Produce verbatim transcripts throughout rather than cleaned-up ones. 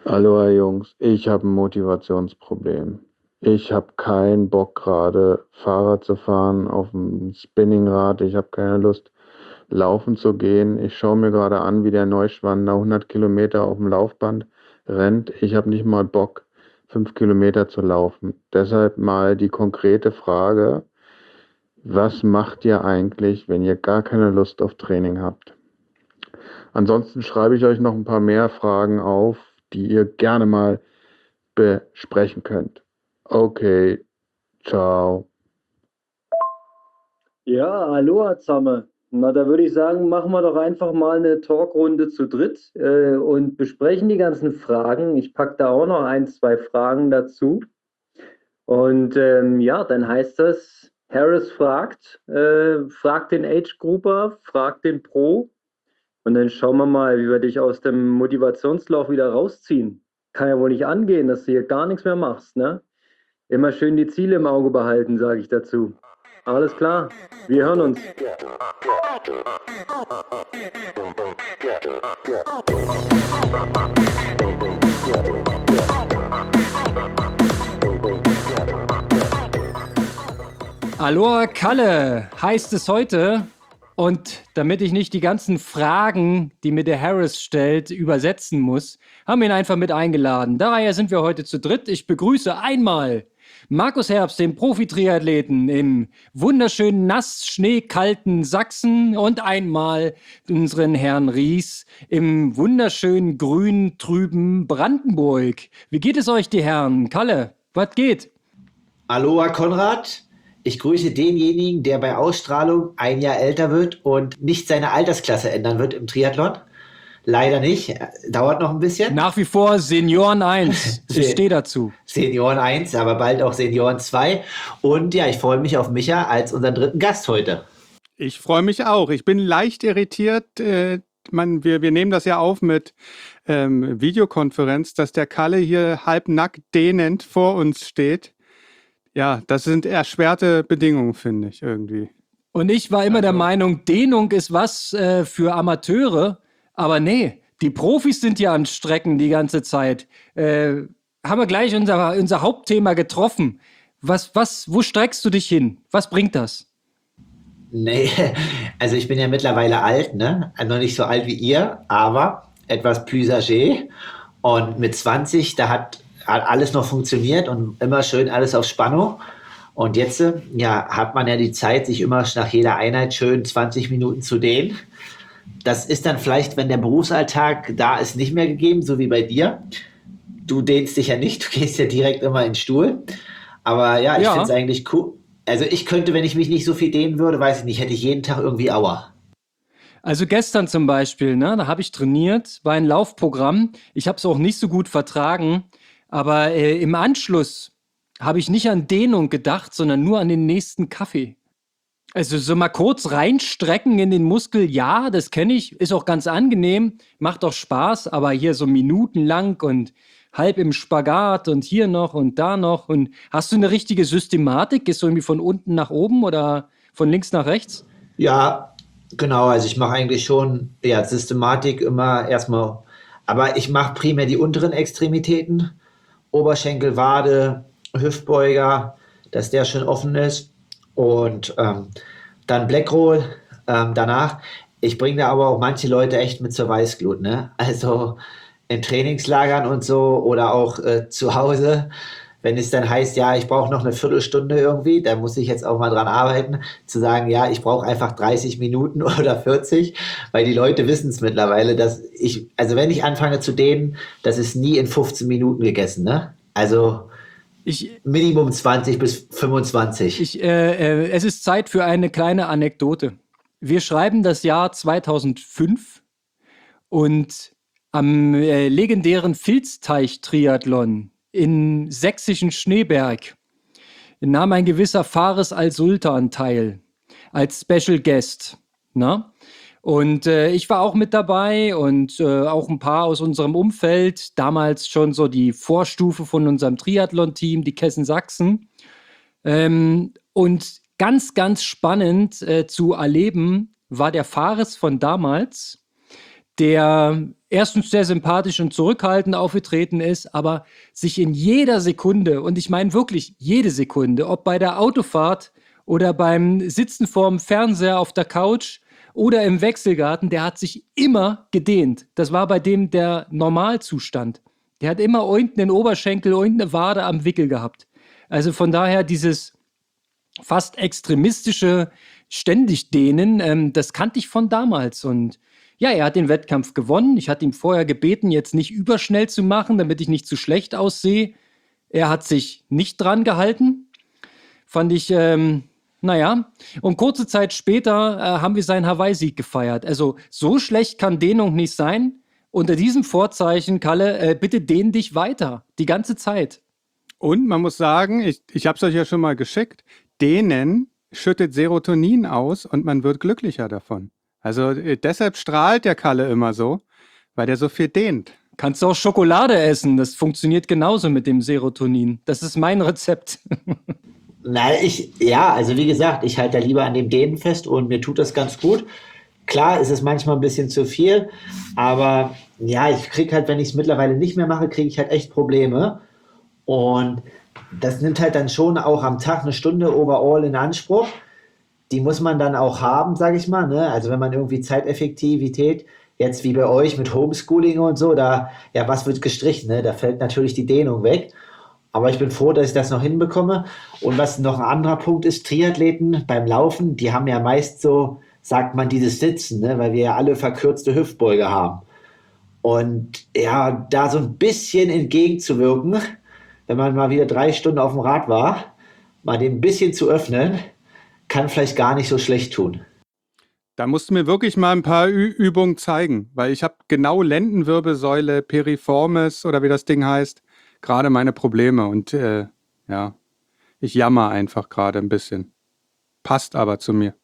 Hallo Jungs, ich habe ein Motivationsproblem. Ich habe keinen Bock gerade Fahrrad zu fahren auf dem Spinningrad. Ich habe keine Lust laufen zu gehen. Ich schaue mir gerade an, wie der Neuschwander hundert Kilometer auf dem Laufband rennt. Ich habe nicht mal Bock, fünf Kilometer zu laufen. Deshalb mal die konkrete Frage, was macht ihr eigentlich, wenn ihr gar keine Lust auf Training habt? Ansonsten schreibe ich euch noch ein paar mehr Fragen auf, die ihr gerne mal besprechen könnt. Okay, ciao. Ja, hallo zusammen. Na, da würde ich sagen, machen wir doch einfach mal eine Talkrunde zu dritt äh, und besprechen die ganzen Fragen. Ich packe da auch noch ein, zwei Fragen dazu. Und ähm, ja, dann heißt das, Harris fragt, äh, fragt den Age Grouper, fragt den Pro und dann schauen wir mal, wie wir dich aus dem Motivationslauf wieder rausziehen. Kann ja wohl nicht angehen, dass du hier gar nichts mehr machst, ne? Immer schön die Ziele im Auge behalten, sage ich dazu. Alles klar, wir hören uns. Aloha Kalle heißt es heute. Und damit ich nicht die ganzen Fragen, die mir der Harris stellt, übersetzen muss, haben wir ihn einfach mit eingeladen. Daher sind wir heute zu dritt. Ich begrüße einmal Markus Herbst, den Profi-Triathleten im wunderschönen, nass, schneekalten Sachsen und einmal unseren Herrn Ries im wunderschönen, grün, trüben Brandenburg. Wie geht es euch, die Herren? Kalle, was geht? Aloha Konrad, ich grüße denjenigen, der bei Ausstrahlung ein Jahr älter wird und nicht seine Altersklasse ändern wird im Triathlon. Leider nicht, dauert noch ein bisschen. Nach wie vor Senioren eins, ich stehe dazu. Senioren eins, aber bald auch Senioren zwei. Und ja, ich freue mich auf Micha als unseren dritten Gast heute. Ich freue mich auch. Ich bin leicht irritiert. Äh, man, wir, wir nehmen das ja auf mit ähm, Videokonferenz, dass der Kalle hier halbnackt dehnend vor uns steht. Ja, das sind erschwerte Bedingungen, finde ich irgendwie. Und ich war immer Also. der Meinung, Dehnung ist was äh, für Amateure. Aber nee, die Profis sind ja an Strecken die ganze Zeit. Äh, haben wir gleich unser, unser Hauptthema getroffen. Was, was, wo streckst du dich hin? Was bringt das? Nee, also ich bin ja mittlerweile alt, ne? Also noch nicht so alt wie ihr, aber etwas plus âgé. Und mit zwanzig, da hat, hat alles noch funktioniert und immer schön alles auf Spannung. Und jetzt, äh, ja, hat man ja die Zeit, sich immer nach jeder Einheit schön zwanzig Minuten zu dehnen. Das ist dann vielleicht, wenn der Berufsalltag da ist, nicht mehr gegeben, so wie bei dir. Du dehnst dich ja nicht, du gehst ja direkt immer in den Stuhl. Aber ja, ich Ja. finde es eigentlich cool. Also ich könnte, wenn ich mich nicht so viel dehnen würde, weiß ich nicht, hätte ich jeden Tag irgendwie Aua. Also gestern zum Beispiel, ne, da habe ich trainiert, war ein Laufprogramm. Ich habe es auch nicht so gut vertragen, aber äh, im Anschluss habe ich nicht an Dehnung gedacht, sondern nur an den nächsten Kaffee. Also so mal kurz reinstrecken in den Muskel, ja, das kenne ich, ist auch ganz angenehm, macht auch Spaß, aber hier so minutenlang und halb im Spagat und hier noch und da noch. Und hast du eine richtige Systematik? Gehst du irgendwie von unten nach oben oder von links nach rechts? Ja, genau, also ich mache eigentlich schon ja, Systematik immer erstmal, aber ich mache primär die unteren Extremitäten, Oberschenkel, Wade, Hüftbeuger, dass der schön offen ist und ähm, dann Blackroll ähm, danach. Ich bringe da aber auch manche Leute echt mit zur Weißglut, ne? Also in Trainingslagern und so oder auch äh, zu Hause, wenn es dann heißt, ja, ich brauche noch eine Viertelstunde irgendwie, da muss ich jetzt auch mal dran arbeiten, zu sagen, ja, ich brauche einfach dreißig Minuten oder vierzig, weil die Leute wissen es mittlerweile, dass ich, also wenn ich anfange zu dehnen, das ist nie in fünfzehn Minuten gegessen, ne? Also Ich, Minimum zwanzig bis fünfundzwanzig. ich, äh, äh, es ist Zeit für eine kleine Anekdote. Wir schreiben das Jahr zweitausendfünf und am äh, legendären Filzteich-Triathlon in sächsischen Schneeberg nahm ein gewisser Fares Al-Sultan teil als Special Guest. Na? Und äh, ich war auch mit dabei und äh, auch ein paar aus unserem Umfeld, damals schon so die Vorstufe von unserem Triathlon-Team, die Kessen Sachsen. Ähm, und ganz, ganz spannend äh, zu erleben war der Fares von damals, der erstens sehr sympathisch und zurückhaltend aufgetreten ist, aber sich in jeder Sekunde, und ich meine wirklich jede Sekunde, ob bei der Autofahrt oder beim Sitzen vorm Fernseher auf der Couch oder im Wechselgarten, der hat sich immer gedehnt. Das war bei dem der Normalzustand. Der hat immer unten den Oberschenkel, unten eine Wade am Wickel gehabt. Also von daher dieses fast extremistische ständig dehnen, ähm, das kannte ich von damals. Und ja, er hat den Wettkampf gewonnen. Ich hatte ihm vorher gebeten, jetzt nicht überschnell zu machen, damit ich nicht zu schlecht aussehe. Er hat sich nicht dran gehalten. Fand ich, ähm, naja. Und kurze Zeit später äh, haben wir seinen Hawaii-Sieg gefeiert. Also so schlecht kann Dehnung nicht sein. Unter diesem Vorzeichen, Kalle, äh, bitte dehn dich weiter. Die ganze Zeit. Und man muss sagen, ich, ich habe es euch ja schon mal geschickt, Dehnen schüttet Serotonin aus und man wird glücklicher davon. Also äh, deshalb strahlt der Kalle immer so, weil der so viel dehnt. Kannst du auch Schokolade essen, das funktioniert genauso mit dem Serotonin. Das ist mein Rezept. Na, ich, ja, also wie gesagt, ich halte da lieber an dem Dehnen fest und mir tut das ganz gut. Klar ist es manchmal ein bisschen zu viel, aber ja, ich kriege halt, wenn ich es mittlerweile nicht mehr mache, kriege ich halt echt Probleme. Und das nimmt halt dann schon auch am Tag eine Stunde overall in Anspruch. Die muss man dann auch haben, sage ich mal. Ne? Also wenn man irgendwie Zeiteffektivität, jetzt wie bei euch mit Homeschooling und so, da, ja, was wird gestrichen? Ne? Da fällt natürlich die Dehnung weg. Aber ich bin froh, dass ich das noch hinbekomme. Und was noch ein anderer Punkt ist, Triathleten beim Laufen, die haben ja meist so, sagt man, dieses Sitzen, ne? Weil wir ja alle verkürzte Hüftbeuge haben. Und ja, da so ein bisschen entgegenzuwirken, wenn man mal wieder drei Stunden auf dem Rad war, mal den ein bisschen zu öffnen, kann vielleicht gar nicht so schlecht tun. Da musst du mir wirklich mal ein paar Ü- Übungen zeigen, weil ich habe genau Lendenwirbelsäule, Piriformis oder wie das Ding heißt, gerade meine Probleme. Und äh, ja, ich jammer einfach gerade ein bisschen. Passt aber zu mir.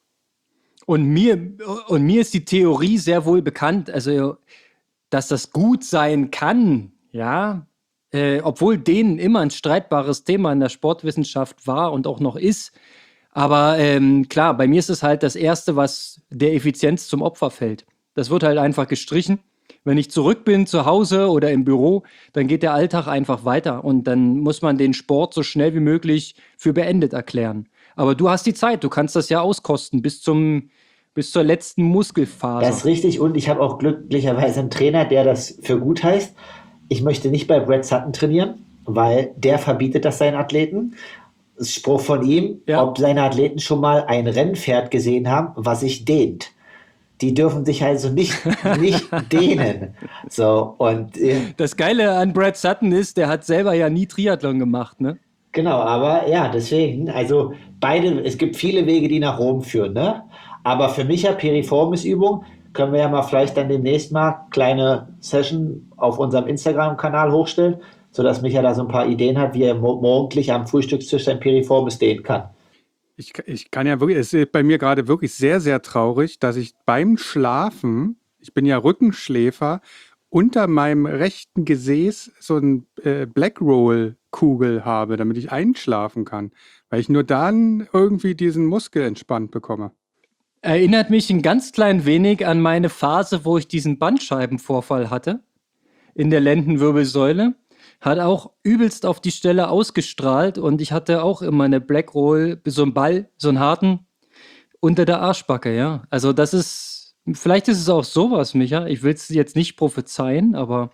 Und mir, und mir ist die Theorie sehr wohl bekannt, also dass das gut sein kann, ja, äh, obwohl denen immer ein streitbares Thema in der Sportwissenschaft war und auch noch ist. Aber ähm, klar, bei mir ist es halt das Erste, was der Effizienz zum Opfer fällt. Das wird halt einfach gestrichen. Wenn ich zurück bin zu Hause oder im Büro, dann geht der Alltag einfach weiter und dann muss man den Sport so schnell wie möglich für beendet erklären. Aber du hast die Zeit, du kannst das ja auskosten bis zum bis zur letzten Muskelphase. Das ist richtig und ich habe auch glücklicherweise einen Trainer, der das für gut heißt. Ich möchte nicht bei Brad Sutton trainieren, weil der verbietet das seinen Athleten. Das Spruch von ihm, Ja. ob seine Athleten schon mal ein Rennpferd gesehen haben, was sich dehnt. Die dürfen sich also nicht, nicht dehnen. So, und äh, Das Geile an Brad Sutton ist, der hat selber ja nie Triathlon gemacht, ne? genau, aber ja, deswegen, also beide, es gibt viele Wege, die nach Rom führen, ne? Aber für mich ja Piriformis-Übung, können wir ja mal vielleicht dann demnächst mal kleine Session auf unserem Instagram-Kanal hochstellen, sodass Micha da so ein paar Ideen hat, wie er mo- morgendlich am Frühstückstisch sein Piriformis dehnen kann. Ich, ich kann ja wirklich, es ist bei mir gerade wirklich sehr, sehr traurig, dass ich beim Schlafen, ich bin ja Rückenschläfer, unter meinem rechten Gesäß so ein äh, Blackroll-Kugel habe, damit ich einschlafen kann, weil ich nur dann irgendwie diesen Muskel entspannt bekomme. Erinnert mich ein ganz klein wenig an meine Phase, wo ich diesen Bandscheibenvorfall hatte in der Lendenwirbelsäule. Hat auch übelst auf die Stelle ausgestrahlt und ich hatte auch immer eine Blackroll, so einen Ball, so einen harten, unter der Arschbacke, ja. Also das ist, vielleicht ist es auch sowas, Micha. Ich will es jetzt nicht prophezeien, aber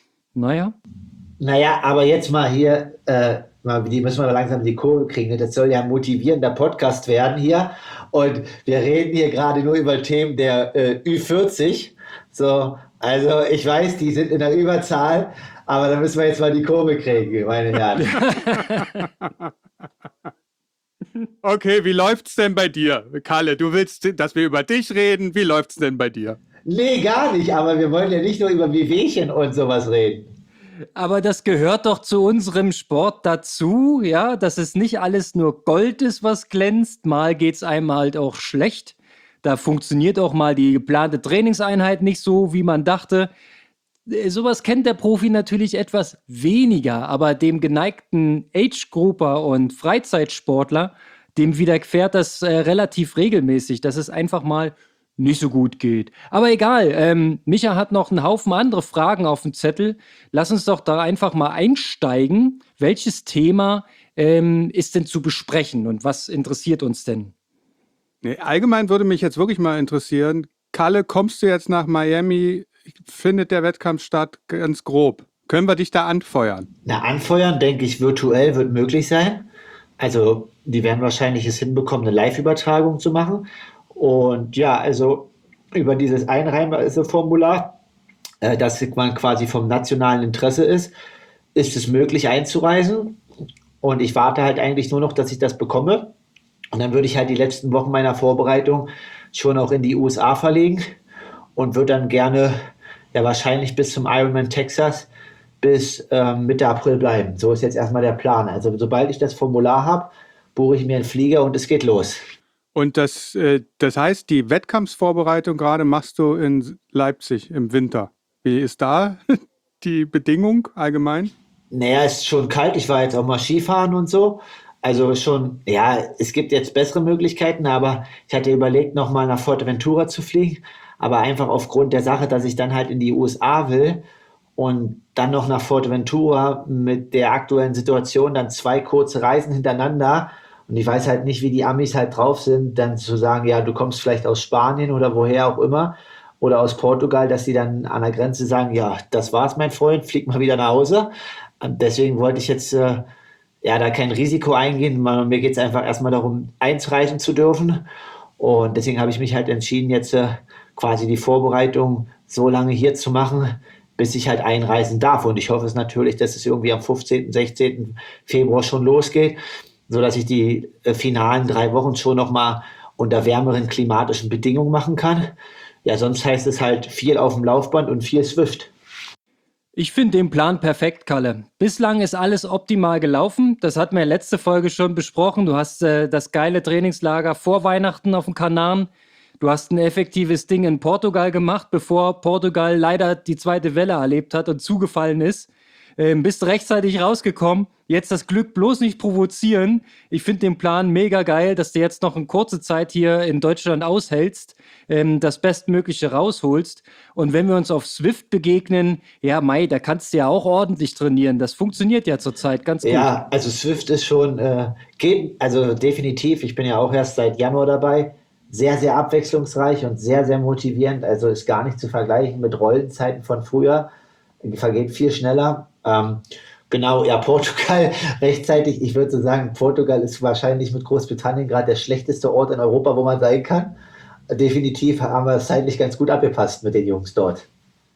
naja. Naja, aber jetzt mal hier, äh, mal, die müssen wir langsam die Kurve kriegen. Ne? Das soll ja ein motivierender Podcast werden hier. Und wir reden hier gerade nur über Themen der äh, Ü vierzig. So, also ich weiß, die sind in der Überzahl, aber da müssen wir jetzt mal die Kurve kriegen, meine Herren. Okay, wie läuft's denn bei dir? Kalle, du willst, dass wir über dich reden. Wie läuft's denn bei dir? Nee, gar nicht, aber wir wollen ja nicht nur über Wehwehchen und sowas reden. Aber das gehört doch zu unserem Sport dazu, ja, dass es nicht alles nur Gold ist, was glänzt. Mal geht's einem halt auch schlecht. Da funktioniert auch mal die geplante Trainingseinheit nicht so, wie man dachte. Äh, Sowas kennt der Profi natürlich etwas weniger, aber dem geneigten Age-Grouper und Freizeitsportler, dem widerfährt das äh, relativ regelmäßig, dass es einfach mal nicht so gut geht. Aber egal, ähm, Micha hat noch einen Haufen andere Fragen auf dem Zettel. Lass uns doch da einfach mal einsteigen. Welches Thema ähm, ist denn zu besprechen und was interessiert uns denn? Nee, allgemein würde mich jetzt wirklich mal interessieren, Kalle, kommst du jetzt nach Miami? Findet der Wettkampf statt? Ganz grob. Können wir dich da anfeuern? Na, anfeuern, denke ich, virtuell wird möglich sein. Also, die werden wahrscheinlich es hinbekommen, eine Live-Übertragung zu machen. Und ja, also über dieses Einreiseformular, äh, das man quasi vom nationalen Interesse ist, ist es möglich einzureisen. Und ich warte halt eigentlich nur noch, dass ich das bekomme. Und dann würde ich halt die letzten Wochen meiner Vorbereitung schon auch in die U S A verlegen und würde dann gerne, ja wahrscheinlich bis zum Ironman Texas, bis ähm, Mitte April bleiben. So ist jetzt erstmal der Plan. Also sobald ich das Formular habe, buche ich mir einen Flieger und es geht los. Und das, äh, das heißt, die Wettkampfsvorbereitung gerade machst du in Leipzig im Winter. Wie ist da die Bedingung allgemein? Naja, es ist schon kalt. Ich war jetzt auch mal Skifahren und so. Also schon, ja, es gibt jetzt bessere Möglichkeiten, aber ich hatte überlegt, nochmal nach Fuerteventura zu fliegen. Aber einfach aufgrund der Sache, dass ich dann halt in die U S A will und dann noch nach Fuerteventura mit der aktuellen Situation dann zwei kurze Reisen hintereinander. Und ich weiß halt nicht, wie die Amis halt drauf sind, dann zu sagen, ja, du kommst vielleicht aus Spanien oder woher auch immer oder aus Portugal, dass die dann an der Grenze sagen, ja, das war's, mein Freund, flieg mal wieder nach Hause. Und deswegen wollte ich jetzt äh, ja da kein Risiko eingehen. Mir geht es einfach erstmal darum, einreisen zu dürfen. Und deswegen habe ich mich halt entschieden, jetzt äh, quasi die Vorbereitung so lange hier zu machen, bis ich halt einreisen darf. Und ich hoffe es natürlich, dass es irgendwie am fünfzehnten, sechzehnten Februar schon losgeht, sodass ich die äh, finalen drei Wochen schon nochmal unter wärmeren klimatischen Bedingungen machen kann. Ja, sonst heißt es halt viel auf dem Laufband und viel Swift. Ich finde den Plan perfekt, Kalle. Bislang ist alles optimal gelaufen. Das hatten wir in der letzten Folge schon besprochen. Du hast äh, das geile Trainingslager vor Weihnachten auf den Kanaren. Du hast ein effektives Ding in Portugal gemacht, bevor Portugal leider die zweite Welle erlebt hat und zugefallen ist. Ähm, bist rechtzeitig rausgekommen. Jetzt das Glück bloß nicht provozieren. Ich finde den Plan mega geil, dass du jetzt noch eine kurze Zeit hier in Deutschland aushältst, ähm, das Bestmögliche rausholst. Und wenn wir uns auf Swift begegnen, ja, Mai, da kannst du ja auch ordentlich trainieren. Das funktioniert ja zurzeit ganz gut. Ja, also Swift ist schon, äh, geht, also definitiv, ich bin ja auch erst seit Januar dabei, sehr, sehr abwechslungsreich und sehr, sehr motivierend. Also ist gar nicht zu vergleichen mit Rollenzeiten von früher. Die vergeht viel schneller. Ähm, genau, ja, Portugal rechtzeitig. Ich würde so sagen, Portugal ist wahrscheinlich mit Großbritannien gerade der schlechteste Ort in Europa, wo man sein kann. Definitiv haben wir es zeitlich ganz gut abgepasst mit den Jungs dort.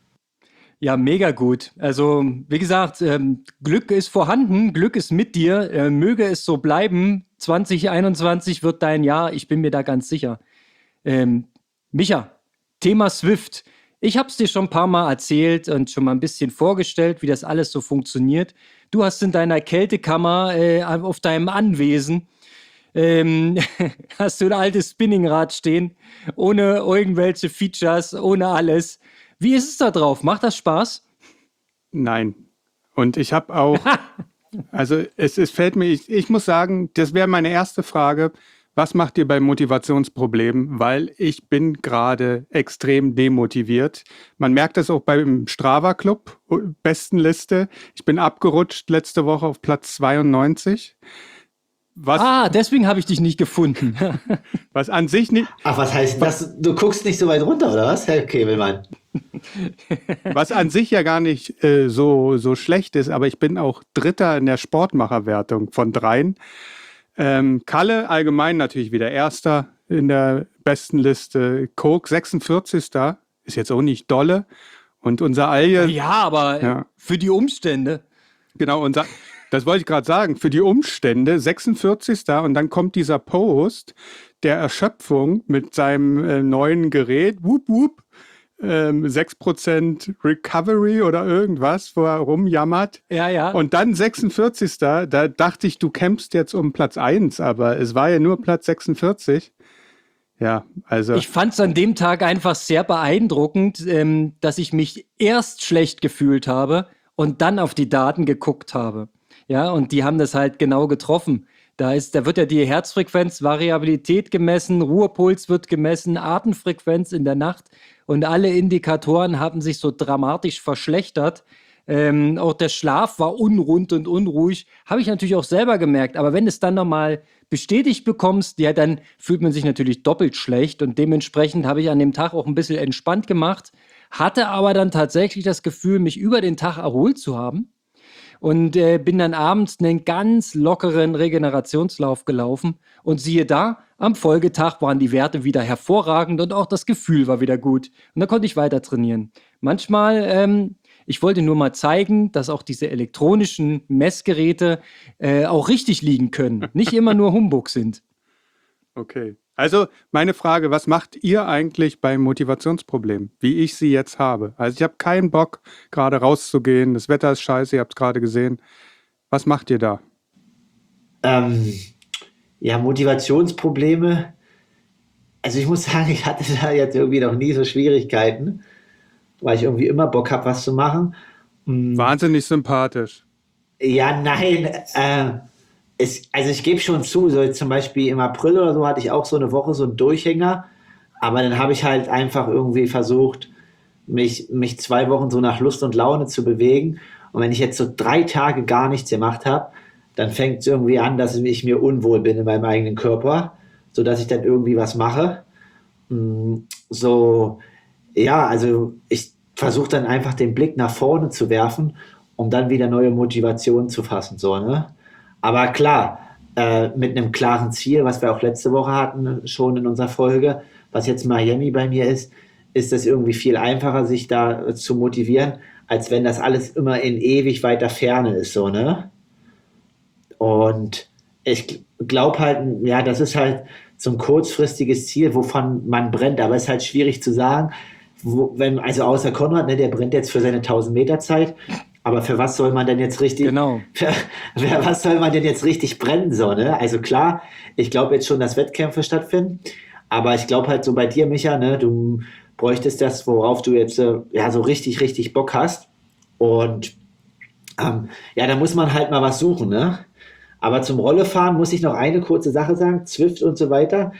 Ja, mega gut. Also, wie gesagt, ähm, Glück ist vorhanden, Glück ist mit dir. Äh, möge es so bleiben. zwanzig einundzwanzig wird dein Jahr, ich bin mir da ganz sicher. Ähm, Micha, Thema Swift. Ich habe es dir schon ein paar Mal erzählt und schon mal ein bisschen vorgestellt, wie das alles so funktioniert. Du hast in deiner Kältekammer äh, auf deinem Anwesen ähm, hast du ein altes Spinningrad stehen, ohne irgendwelche Features, ohne alles. Wie ist es da drauf? Macht das Spaß? Nein. Und ich habe auch, also es, es fällt mir, ich, ich muss sagen, das wäre meine erste Frage. Was macht ihr bei Motivationsproblemen? Weil ich bin gerade extrem demotiviert. Man merkt das auch beim Strava-Club, Bestenliste. Ich bin abgerutscht letzte Woche auf Platz zweiundneunzig. Was, ah, deswegen habe ich dich nicht gefunden. was an sich nicht... Ach, was heißt das? Du guckst nicht so weit runter, oder was, Herr Kebelmann? Was an sich ja gar nicht äh, so, so schlecht ist, aber ich bin auch Dritter in der Sportmacherwertung von dreien. Ähm, Kalle allgemein natürlich wieder Erster in der besten Liste. Coke sechsundvierzigster ist jetzt auch nicht dolle. Und unser Alje... Ja, aber Ja. für die Umstände. Genau, unser, das wollte ich gerade sagen. Für die Umstände sechsundvierzigster Und dann kommt dieser Post der Erschöpfung mit seinem äh, neuen Gerät. Wup, wup. Ähm, sechs Prozent Recovery oder irgendwas, wo er rumjammert. Ja, ja. Und dann sechsundvierzigster Da dachte ich, du kämpfst jetzt um Platz eins, aber es war ja nur Platz sechsundvierzig. Ja, also. Ich fand es an dem Tag einfach sehr beeindruckend, ähm, dass ich mich erst schlecht gefühlt habe und dann auf die Daten geguckt habe. Ja, und die haben das halt genau getroffen. Da ist, da wird ja die Herzfrequenz, Variabilität gemessen, Ruhepuls wird gemessen, Atemfrequenz in der Nacht und alle Indikatoren haben sich so dramatisch verschlechtert. Ähm, auch der Schlaf war unrund und unruhig. Habe ich natürlich auch selber gemerkt. Aber wenn du es dann nochmal bestätigt bekommst, ja, dann fühlt man sich natürlich doppelt schlecht. Und dementsprechend habe ich an dem Tag auch ein bisschen entspannt gemacht, hatte aber dann tatsächlich das Gefühl, mich über den Tag erholt zu haben. Und äh, bin dann abends einen ganz lockeren Regenerationslauf gelaufen. Und siehe da, am Folgetag waren die Werte wieder hervorragend und auch das Gefühl war wieder gut. Und da konnte ich weiter trainieren. Manchmal, ähm, ich wollte nur mal zeigen, dass auch diese elektronischen Messgeräte äh, auch richtig liegen können. Nicht immer nur Humbug sind. Okay. Also meine Frage, was macht ihr eigentlich beim Motivationsproblem, wie ich sie jetzt habe? Also ich habe keinen Bock, gerade rauszugehen, das Wetter ist scheiße, ihr habt es gerade gesehen. Was macht ihr da? Ähm, ja, Motivationsprobleme. Also ich muss sagen, ich hatte da jetzt irgendwie noch nie so Schwierigkeiten, weil ich irgendwie immer Bock habe, was zu machen. Mm, Wahnsinnig sympathisch. Ja, nein, äh, es, also ich gebe schon zu, so jetzt zum Beispiel im April oder so hatte ich auch so eine Woche so einen Durchhänger, aber dann habe ich halt einfach irgendwie versucht, mich, mich zwei Wochen so nach Lust und Laune zu bewegen. Und wenn ich jetzt so drei Tage gar nichts gemacht habe, dann fängt es irgendwie an, dass ich mir unwohl bin in meinem eigenen Körper, sodass ich dann irgendwie was mache. Mm, So, ja, also ich versuche dann einfach den Blick nach vorne zu werfen, um dann wieder neue Motivationen zu fassen, so, ne? Aber klar, äh, mit einem klaren Ziel, was wir auch letzte Woche hatten, schon in unserer Folge, was jetzt Miami bei mir ist, ist es irgendwie viel einfacher, sich da äh, zu motivieren, als wenn das alles immer in ewig weiter Ferne ist, so, ne? Und ich glaube halt, ja, das ist halt so ein kurzfristiges Ziel, wovon man brennt, aber es ist halt schwierig zu sagen, wo, wenn, also außer Konrad, ne, der brennt jetzt für seine tausend Meter Zeit, aber für was soll man denn jetzt richtig, Genau. für, für was soll man denn jetzt richtig brennen, so, ne? Also klar, ich glaube jetzt schon, dass Wettkämpfe stattfinden, aber ich glaube halt so bei dir, Micha, ne, du bräuchtest das, worauf du jetzt äh, ja so richtig, richtig Bock hast. Und ähm, ja, da muss man halt mal was suchen, ne? Aber zum Rollefahren muss ich noch eine kurze Sache sagen, Zwift und so weiter.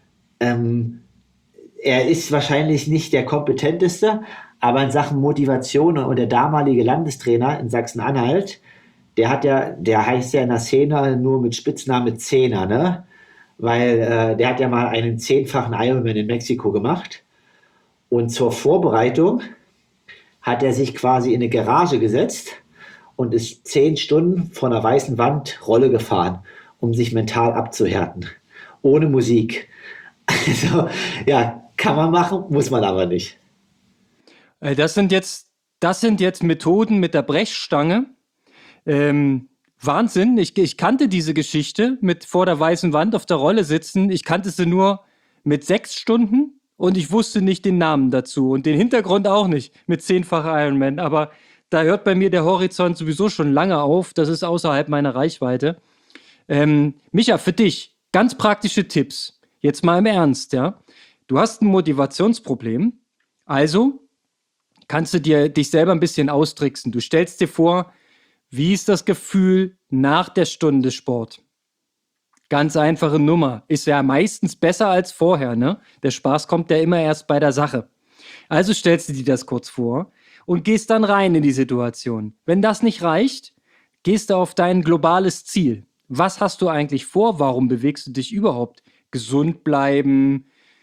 Ähm, er ist wahrscheinlich nicht der kompetenteste, aber in Sachen Motivation und der damalige Landestrainer in Sachsen-Anhalt, der hat ja, der heißt ja in der Szene nur mit Spitzname Zehner, ne? Weil äh, der hat ja mal einen zehnfachen Ironman in Mexiko gemacht. Und zur Vorbereitung hat er sich quasi in eine Garage gesetzt und ist zehn Stunden vor einer weißen Wand Rolle gefahren, um sich mental abzuhärten. Ohne Musik. Also, ja, kann man machen, muss man aber nicht. Äh, Das sind jetzt, das sind jetzt Methoden mit der Brechstange. Ähm, Wahnsinn. Ich, ich kannte diese Geschichte mit vor der weißen Wand auf der Rolle sitzen. Ich kannte sie nur mit sechs Stunden und ich wusste nicht den Namen dazu und den Hintergrund auch nicht mit zehnfacher Ironman. Aber da hört bei mir der Horizont sowieso schon lange auf. Das ist außerhalb meiner Reichweite. Ähm, Micha, für dich ganz praktische Tipps. Jetzt mal im Ernst, ja. Du hast ein Motivationsproblem. Also kannst du dir dich selber ein bisschen austricksen. Du stellst dir vor, wie ist das Gefühl nach der Stunde Sport? Ganz einfache Nummer. Ist ja meistens besser als vorher, ne? Der Spaß kommt ja immer erst bei der Sache. Also stellst du dir das kurz vor und gehst dann rein in die Situation. Wenn das nicht reicht, gehst du auf dein globales Ziel. Was hast du eigentlich vor? Warum bewegst du dich überhaupt? Gesund bleiben,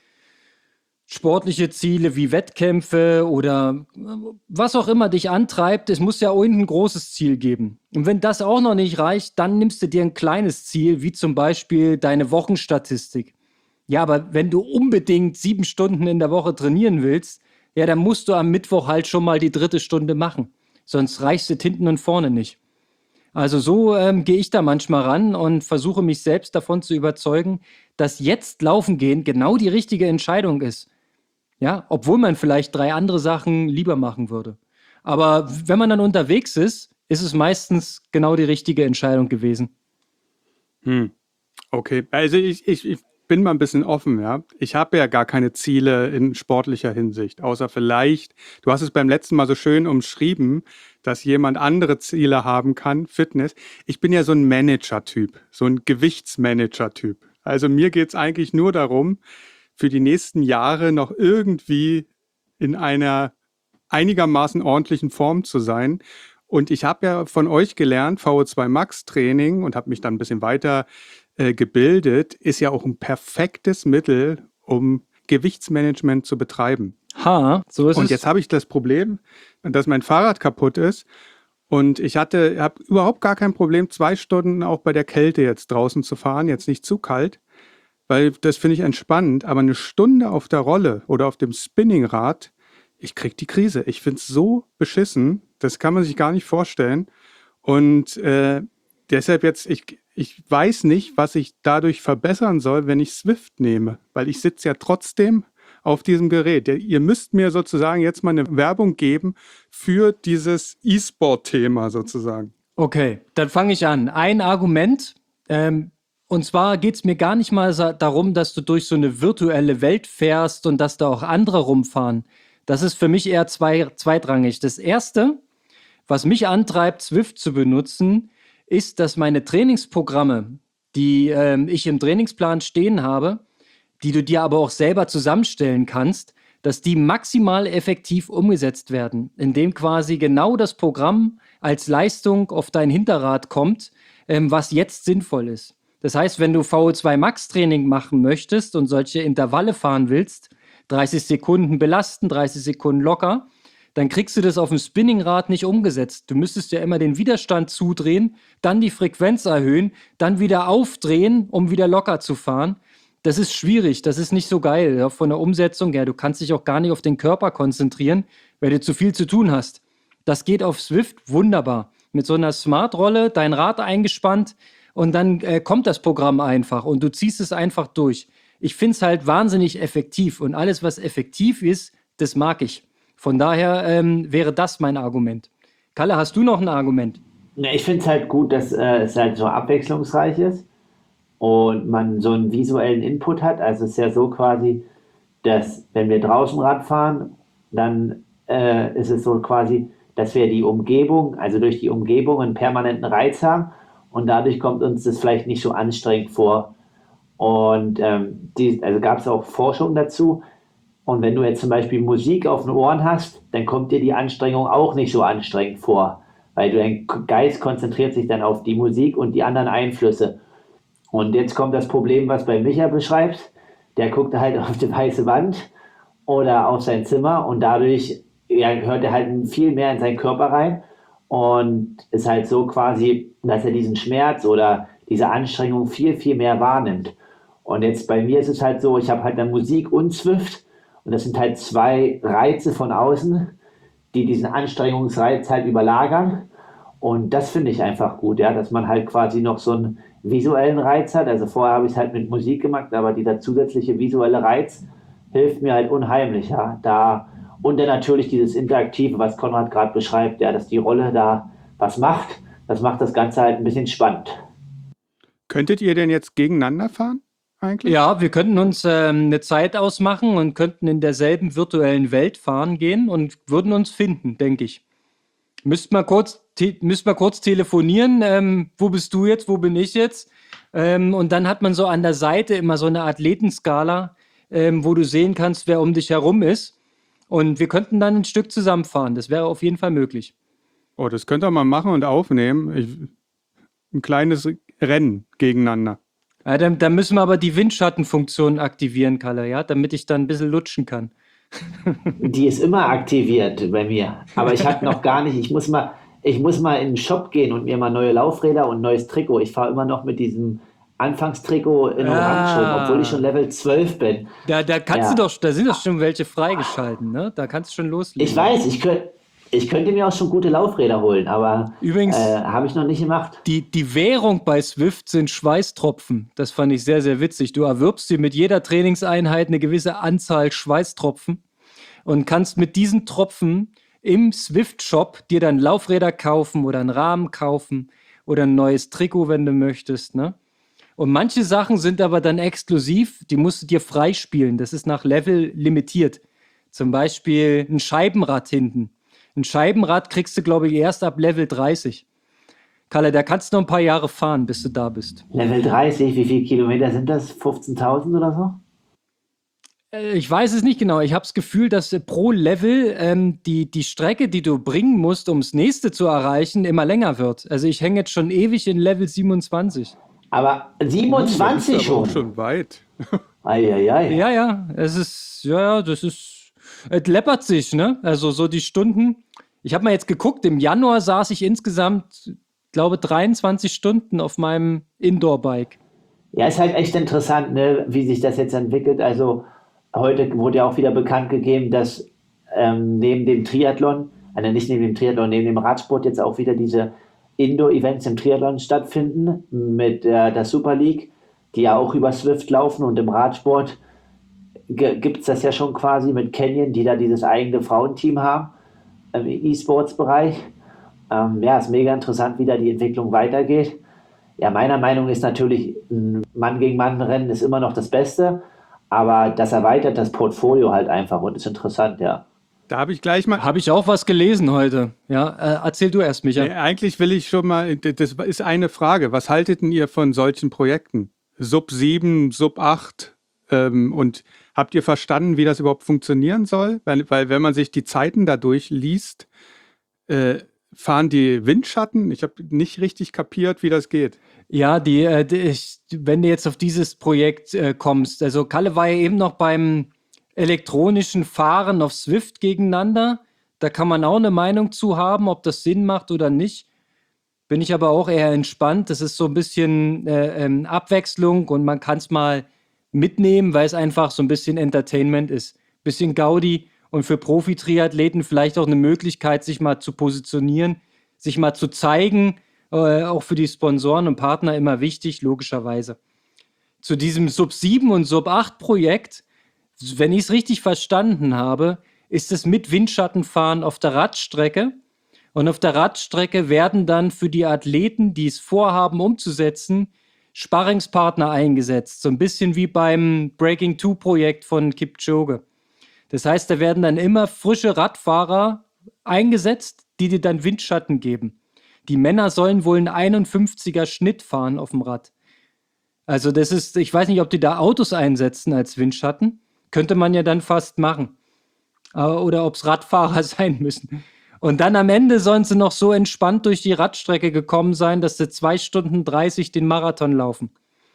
sportliche Ziele wie Wettkämpfe oder äh, was auch immer dich antreibt. Es muss ja irgendein ein großes Ziel geben. Und wenn das auch noch nicht reicht, dann nimmst du dir ein kleines Ziel, wie zum Beispiel deine Wochenstatistik. Ja, aber wenn du unbedingt sieben Stunden in der Woche trainieren willst, ja, dann musst du am Mittwoch halt schon mal die dritte Stunde machen. Sonst reichst du hinten und vorne nicht. Also so ähm, gehe ich da manchmal ran und versuche mich selbst davon zu überzeugen, dass jetzt laufen gehen genau die richtige Entscheidung ist. Ja, obwohl man vielleicht drei andere Sachen lieber machen würde. Aber wenn man dann unterwegs ist, ist es meistens genau die richtige Entscheidung gewesen. Hm. Okay, also ich, ich, ich bin mal ein bisschen offen, ja. Ich habe ja gar keine Ziele in sportlicher Hinsicht, außer vielleicht, du hast es beim letzten Mal so schön umschrieben, dass jemand andere Ziele haben kann, Fitness. Ich bin ja so ein Manager-Typ, so ein Gewichtsmanager-Typ. Also mir geht es eigentlich nur darum, für die nächsten Jahre noch irgendwie in einer einigermaßen ordentlichen Form zu sein. Und ich habe ja von euch gelernt, V O zwei Max Training, und habe mich dann ein bisschen weiter äh, gebildet, ist ja auch ein perfektes Mittel, um Gewichtsmanagement zu betreiben. Ha, so ist Und es. jetzt habe ich das Problem, dass mein Fahrrad kaputt ist. Und ich hatte, habe überhaupt gar kein Problem, zwei Stunden auch bei der Kälte jetzt draußen zu fahren, jetzt nicht zu kalt, weil das finde ich entspannend. Aber eine Stunde auf der Rolle oder auf dem Spinningrad, ich kriege die Krise. Ich finde es so beschissen, das kann man sich gar nicht vorstellen. Und äh, deshalb jetzt, ich, ich weiß nicht, was ich dadurch verbessern soll, wenn ich Zwift nehme, weil ich sitze ja trotzdem auf diesem Gerät. Ihr müsst mir sozusagen jetzt mal eine Werbung geben für dieses E-Sport-Thema sozusagen. Okay, dann fange ich an. Ein Argument, ähm, und zwar geht es mir gar nicht mal sa- darum, dass du durch so eine virtuelle Welt fährst und dass da auch andere rumfahren. Das ist für mich eher zwei, zweitrangig. Das Erste, was mich antreibt, Zwift zu benutzen, ist, dass meine Trainingsprogramme, die ähm, ich im Trainingsplan stehen habe, die du dir aber auch selber zusammenstellen kannst, dass die maximal effektiv umgesetzt werden, indem quasi genau das Programm als Leistung auf dein Hinterrad kommt, ähm, was jetzt sinnvoll ist. Das heißt, wenn du V O zwei Max Training machen möchtest und solche Intervalle fahren willst, dreißig Sekunden belasten, dreißig Sekunden locker, dann kriegst du das auf dem Spinningrad nicht umgesetzt. Du müsstest ja immer den Widerstand zudrehen, dann die Frequenz erhöhen, dann wieder aufdrehen, um wieder locker zu fahren. Das ist schwierig, das ist nicht so geil, ja, von der Umsetzung her. Du kannst dich auch gar nicht auf den Körper konzentrieren, weil du zu viel zu tun hast. Das geht auf Zwift wunderbar. Mit so einer Smart-Rolle, dein Rad eingespannt und dann äh, kommt das Programm einfach und du ziehst es einfach durch. Ich finde es halt wahnsinnig effektiv und alles, was effektiv ist, das mag ich. Von daher ähm, wäre das mein Argument. Kalle, hast du noch ein Argument? Ja, ich finde es halt gut, dass äh, es halt so abwechslungsreich ist und man so einen visuellen Input hat. Also es ist ja so quasi, dass wenn wir draußen Rad fahren, dann äh, ist es so quasi, dass wir die Umgebung, also durch die Umgebung einen permanenten Reiz haben und dadurch kommt uns das vielleicht nicht so anstrengend vor. Und ähm, die, also gab es auch Forschung dazu. Und wenn du jetzt zum Beispiel Musik auf den Ohren hast, dann kommt dir die Anstrengung auch nicht so anstrengend vor, weil du dein Geist konzentriert sich dann auf die Musik und die anderen Einflüsse. Und jetzt kommt das Problem, was bei Micha beschreibt. Der guckt halt auf die weiße Wand oder auf sein Zimmer und dadurch ja, hört er halt viel mehr in seinen Körper rein und ist halt so quasi, dass er diesen Schmerz oder diese Anstrengung viel, viel mehr wahrnimmt. Und jetzt bei mir ist es halt so, ich habe halt dann Musik und Zwift und das sind halt zwei Reize von außen, die diesen Anstrengungsreiz halt überlagern. Und das finde ich einfach gut, ja, dass man halt quasi noch so einen visuellen Reiz hat. Also vorher habe ich es halt mit Musik gemacht, aber dieser zusätzliche visuelle Reiz hilft mir halt unheimlich, ja. Da, und dann natürlich dieses Interaktive, was Konrad gerade beschreibt, ja, dass die Rolle da was macht, das macht das Ganze halt ein bisschen spannend. Könntet ihr denn jetzt gegeneinander fahren eigentlich? Ja, wir könnten uns ähm, eine Zeit ausmachen und könnten in derselben virtuellen Welt fahren gehen und würden uns finden, denke ich. Müsst mal kurz, te- müsst mal kurz telefonieren. Ähm, wo bist du jetzt? Wo bin ich jetzt? Ähm, und dann hat man so an der Seite immer so eine Athletenskala, ähm, wo du sehen kannst, wer um dich herum ist. Und wir könnten dann ein Stück zusammenfahren. Das wäre auf jeden Fall möglich. Oh, das könnt ihr mal machen und aufnehmen. Ich, ein kleines Rennen gegeneinander. Ja, dann, dann müssen wir aber die Windschattenfunktion aktivieren, Kalle, ja, damit ich dann ein bisschen lutschen kann. Die ist immer aktiviert bei mir, aber ich habe noch gar nicht, ich muss mal, ich muss mal in den Shop gehen und mir mal neue Laufräder und neues Trikot. Ich fahre immer noch mit diesem Anfangstrikot in Orange, Ah. obwohl ich schon Level zwölf bin. Da, da kannst Ja. du doch, da sind doch schon welche freigeschalten, ne? Da kannst du schon loslegen. Ich weiß, ich, könnt, ich könnte mir auch schon gute Laufräder holen, aber Übrigens, äh, habe ich noch nicht gemacht. die, die Währung bei Zwift sind Schweißtropfen. Das fand ich sehr, sehr witzig. Du erwirbst dir mit jeder Trainingseinheit eine gewisse Anzahl Schweißtropfen und kannst mit diesen Tropfen im Zwift-Shop dir dann Laufräder kaufen oder einen Rahmen kaufen oder ein neues Trikot, wenn du möchtest, ne? Und manche Sachen sind aber dann exklusiv, die musst du dir freispielen. Das ist nach Level limitiert. Zum Beispiel ein Scheibenrad hinten. Ein Scheibenrad kriegst du, glaube ich, erst ab Level dreißig. Kalle, da kannst du noch ein paar Jahre fahren, bis du da bist. Level dreißig, wie viele Kilometer sind das? fünfzehntausend oder so? Äh, Ich weiß es nicht genau. Ich habe das Gefühl, dass äh, pro Level ähm, die, die Strecke, die du bringen musst, um das nächste zu erreichen, immer länger wird. Also ich hänge jetzt schon ewig in Level siebenundzwanzig. Aber Da bist du siebenundzwanzig aber auch schon. schon weit. Eieiei. Ja, ja, es ist, ja, ja, das ist, es läppert sich, ne? Also so die Stunden. Ich habe mal jetzt geguckt, im Januar saß ich insgesamt, glaube dreiundzwanzig Stunden auf meinem Indoor-Bike. Ja, ist halt echt interessant, ne, wie sich das jetzt entwickelt. Also heute wurde ja auch wieder bekannt gegeben, dass ähm, neben dem Triathlon, also nicht neben dem Triathlon, neben dem Radsport jetzt auch wieder diese Indoor-Events im Triathlon stattfinden mit äh, der Super League, die ja auch über Swift laufen, und im Radsport gibt es das ja schon quasi mit Canyon, die da dieses eigene Frauenteam haben im E-Sports-Bereich. Ähm, ja, ist mega interessant, wie da die Entwicklung weitergeht. Ja, meiner Meinung ist natürlich, ein Mann-gegen-Mann-Rennen ist immer noch das Beste, aber das erweitert das Portfolio halt einfach und ist interessant, ja. Da habe ich gleich mal. Habe ich auch was gelesen heute. Ja, äh, erzähl du erst, Micha. Nee, eigentlich will ich schon mal, d- das ist eine Frage. Was haltet denn ihr von solchen Projekten? Sub sieben, Sub acht? Ähm, und habt ihr verstanden, wie das überhaupt funktionieren soll? Weil, weil wenn man sich die Zeiten dadurch liest, äh, fahren die Windschatten? Ich habe nicht richtig kapiert, wie das geht. Ja, die, äh, die ich, wenn du jetzt auf dieses Projekt äh, kommst, also Kalle war ja eben noch beim elektronischen Fahren auf Swift gegeneinander. Da kann man auch eine Meinung zu haben, ob das Sinn macht oder nicht. Bin ich aber auch eher entspannt. Das ist so ein bisschen äh, ähm, Abwechslung und man kann es mal mitnehmen, weil es einfach so ein bisschen Entertainment ist. Bisschen Gaudi und für Profi-Triathleten vielleicht auch eine Möglichkeit, sich mal zu positionieren, sich mal zu zeigen, äh, auch für die Sponsoren und Partner immer wichtig, logischerweise. Zu diesem Sub sieben und Sub acht Projekt, wenn ich es richtig verstanden habe, ist es mit Windschattenfahren auf der Radstrecke. Und auf der Radstrecke werden dann für die Athleten, die es vorhaben umzusetzen, Sparringspartner eingesetzt. So ein bisschen wie beim Breaking Two Projekt von Kipchoge. Das heißt, da werden dann immer frische Radfahrer eingesetzt, die dir dann Windschatten geben. Die Männer sollen wohl einen einundfünfziger Schnitt fahren auf dem Rad. Also das ist, ich weiß nicht, ob die da Autos einsetzen als Windschatten. Könnte man ja dann fast machen. Äh, Oder ob es Radfahrer sein müssen. Und dann am Ende sollen sie noch so entspannt durch die Radstrecke gekommen sein, dass sie zwei Stunden dreißig den Marathon laufen.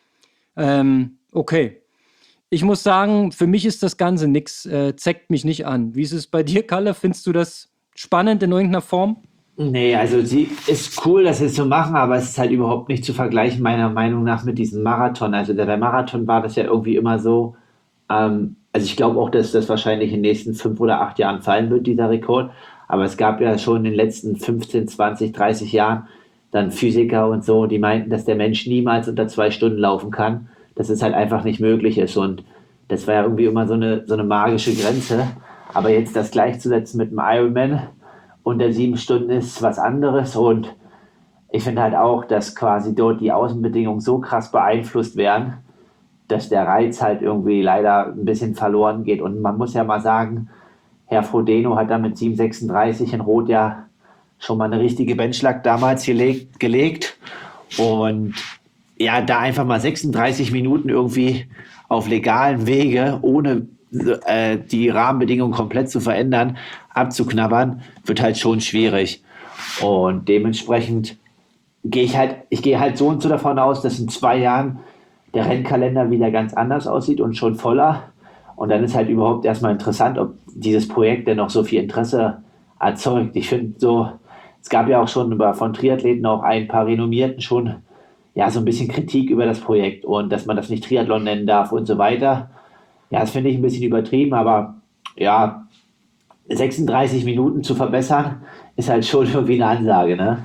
Ähm, okay. Ich muss sagen, für mich ist das Ganze nix, äh, zeckt mich nicht an. Wie ist es bei dir, Kalle? Findest du das spannend in irgendeiner Form? Nee, also sie ist cool, dass sie es so machen, aber es ist halt überhaupt nicht zu vergleichen, meiner Meinung nach, mit diesem Marathon. Also der, der Marathon war das ja irgendwie immer so. Ähm, also ich glaube auch, dass das wahrscheinlich in den nächsten fünf oder acht Jahren fallen wird, dieser Rekord. Aber es gab ja schon in den letzten fünfzehn, zwanzig, dreißig Jahren dann Physiker und so, die meinten, dass der Mensch niemals unter zwei Stunden laufen kann, dass es halt einfach nicht möglich ist. Und das war ja irgendwie immer so eine, so eine magische Grenze. Aber jetzt das gleichzusetzen mit dem Ironman unter sieben Stunden ist was anderes. Und ich finde halt auch, dass quasi dort die Außenbedingungen so krass beeinflusst werden, dass der Reiz halt irgendwie leider ein bisschen verloren geht. Und man muss ja mal sagen, Herr Frodeno hat da mit sieben sechsunddreißig in Rot ja schon mal eine richtige Benchmark damals gelegt, gelegt. Und ja, da einfach mal sechsunddreißig Minuten irgendwie auf legalen Wege, ohne äh, die Rahmenbedingungen komplett zu verändern, abzuknabbern, wird halt schon schwierig. Und dementsprechend gehe ich halt, ich gehe halt so und so davon aus, dass in zwei Jahren der Rennkalender wieder ganz anders aussieht und schon voller. Und dann ist halt überhaupt erstmal interessant, ob dieses Projekt denn noch so viel Interesse erzeugt. Ich finde so, es gab ja auch schon über, von Triathleten auch ein paar Renommierten schon ja so ein bisschen Kritik über das Projekt und dass man das nicht Triathlon nennen darf und so weiter. Ja, das finde ich ein bisschen übertrieben, aber ja, sechsunddreißig Minuten zu verbessern, ist halt schon irgendwie eine Ansage, ne?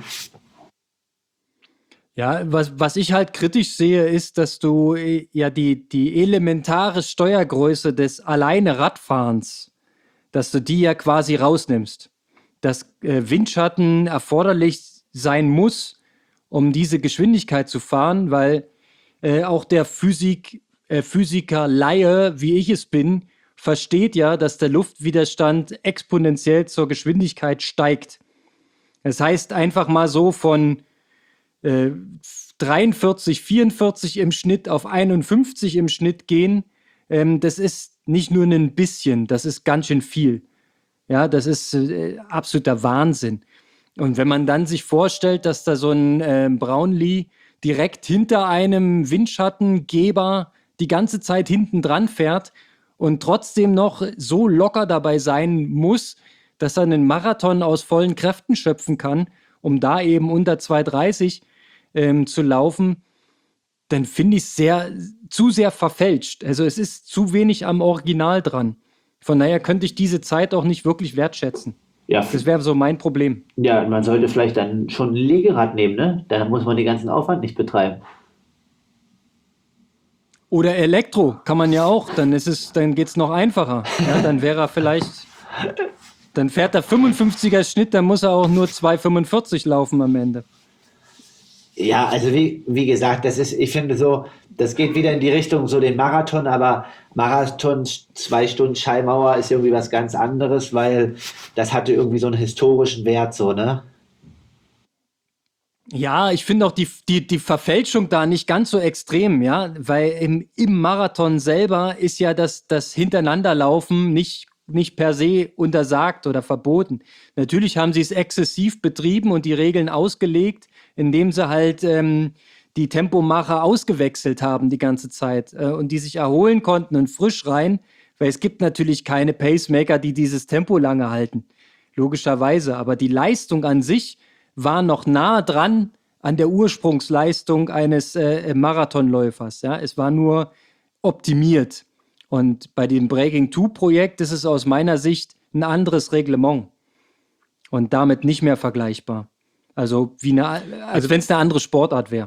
Ja, was, was ich halt kritisch sehe, ist, dass du äh, ja die, die elementare Steuergröße des alleine Radfahrens, dass du die ja quasi rausnimmst. Dass äh, Windschatten erforderlich sein muss, um diese Geschwindigkeit zu fahren, weil äh, auch der Physik, äh, Physiker Laie, wie ich es bin, versteht ja, dass der Luftwiderstand exponentiell zur Geschwindigkeit steigt. Das heißt einfach mal so von äh, dreiundvierzig, vierundvierzig im Schnitt auf einundfünfzig im Schnitt gehen. Ähm, das ist nicht nur ein bisschen, das ist ganz schön viel. Ja, das ist äh, absoluter Wahnsinn. Und wenn man dann sich vorstellt, dass da so ein äh, Brownlee direkt hinter einem Windschattengeber die ganze Zeit hinten dran fährt und trotzdem noch so locker dabei sein muss, dass er einen Marathon aus vollen Kräften schöpfen kann, um da eben unter zwei dreißig ähm, zu laufen, dann finde ich es sehr, zu sehr verfälscht. Also es ist zu wenig am Original dran. Von daher könnte ich diese Zeit auch nicht wirklich wertschätzen. Ja, Das wäre so mein Problem. ja, man sollte vielleicht dann schon ein Legerad nehmen, ne? Dann muss man den ganzen Aufwand nicht betreiben. Oder Elektro kann man ja auch, dann ist es, dann geht's noch einfacher. Ja, dann wäre er vielleicht, dann fährt er fünfundfünfziger Schnitt, dann muss er auch nur zwei fünfundvierzig laufen am Ende. Ja, also wie, wie gesagt, das ist, ich finde so, das geht wieder in die Richtung so den Marathon, aber Marathon, zwei Stunden Schallmauer ist irgendwie was ganz anderes, weil das hatte irgendwie so einen historischen Wert, so, ne? Ja, ich finde auch die, die, die Verfälschung da nicht ganz so extrem, ja, weil im, im Marathon selber ist ja das, das Hintereinanderlaufen nicht, nicht per se untersagt oder verboten. Natürlich haben sie es exzessiv betrieben und die Regeln ausgelegt, indem sie halt ähm, die Tempomacher ausgewechselt haben die ganze Zeit äh, und die sich erholen konnten und frisch rein, weil es gibt natürlich keine Pacemaker, die dieses Tempo lange halten, logischerweise, aber die Leistung an sich war noch nah dran an der Ursprungsleistung eines äh, Marathonläufers. Ja? Es war nur optimiert. Und bei dem Breaking-Two-Projekt ist es aus meiner Sicht ein anderes Reglement und damit nicht mehr vergleichbar. Also, wie eine, als wenn es eine andere Sportart wäre.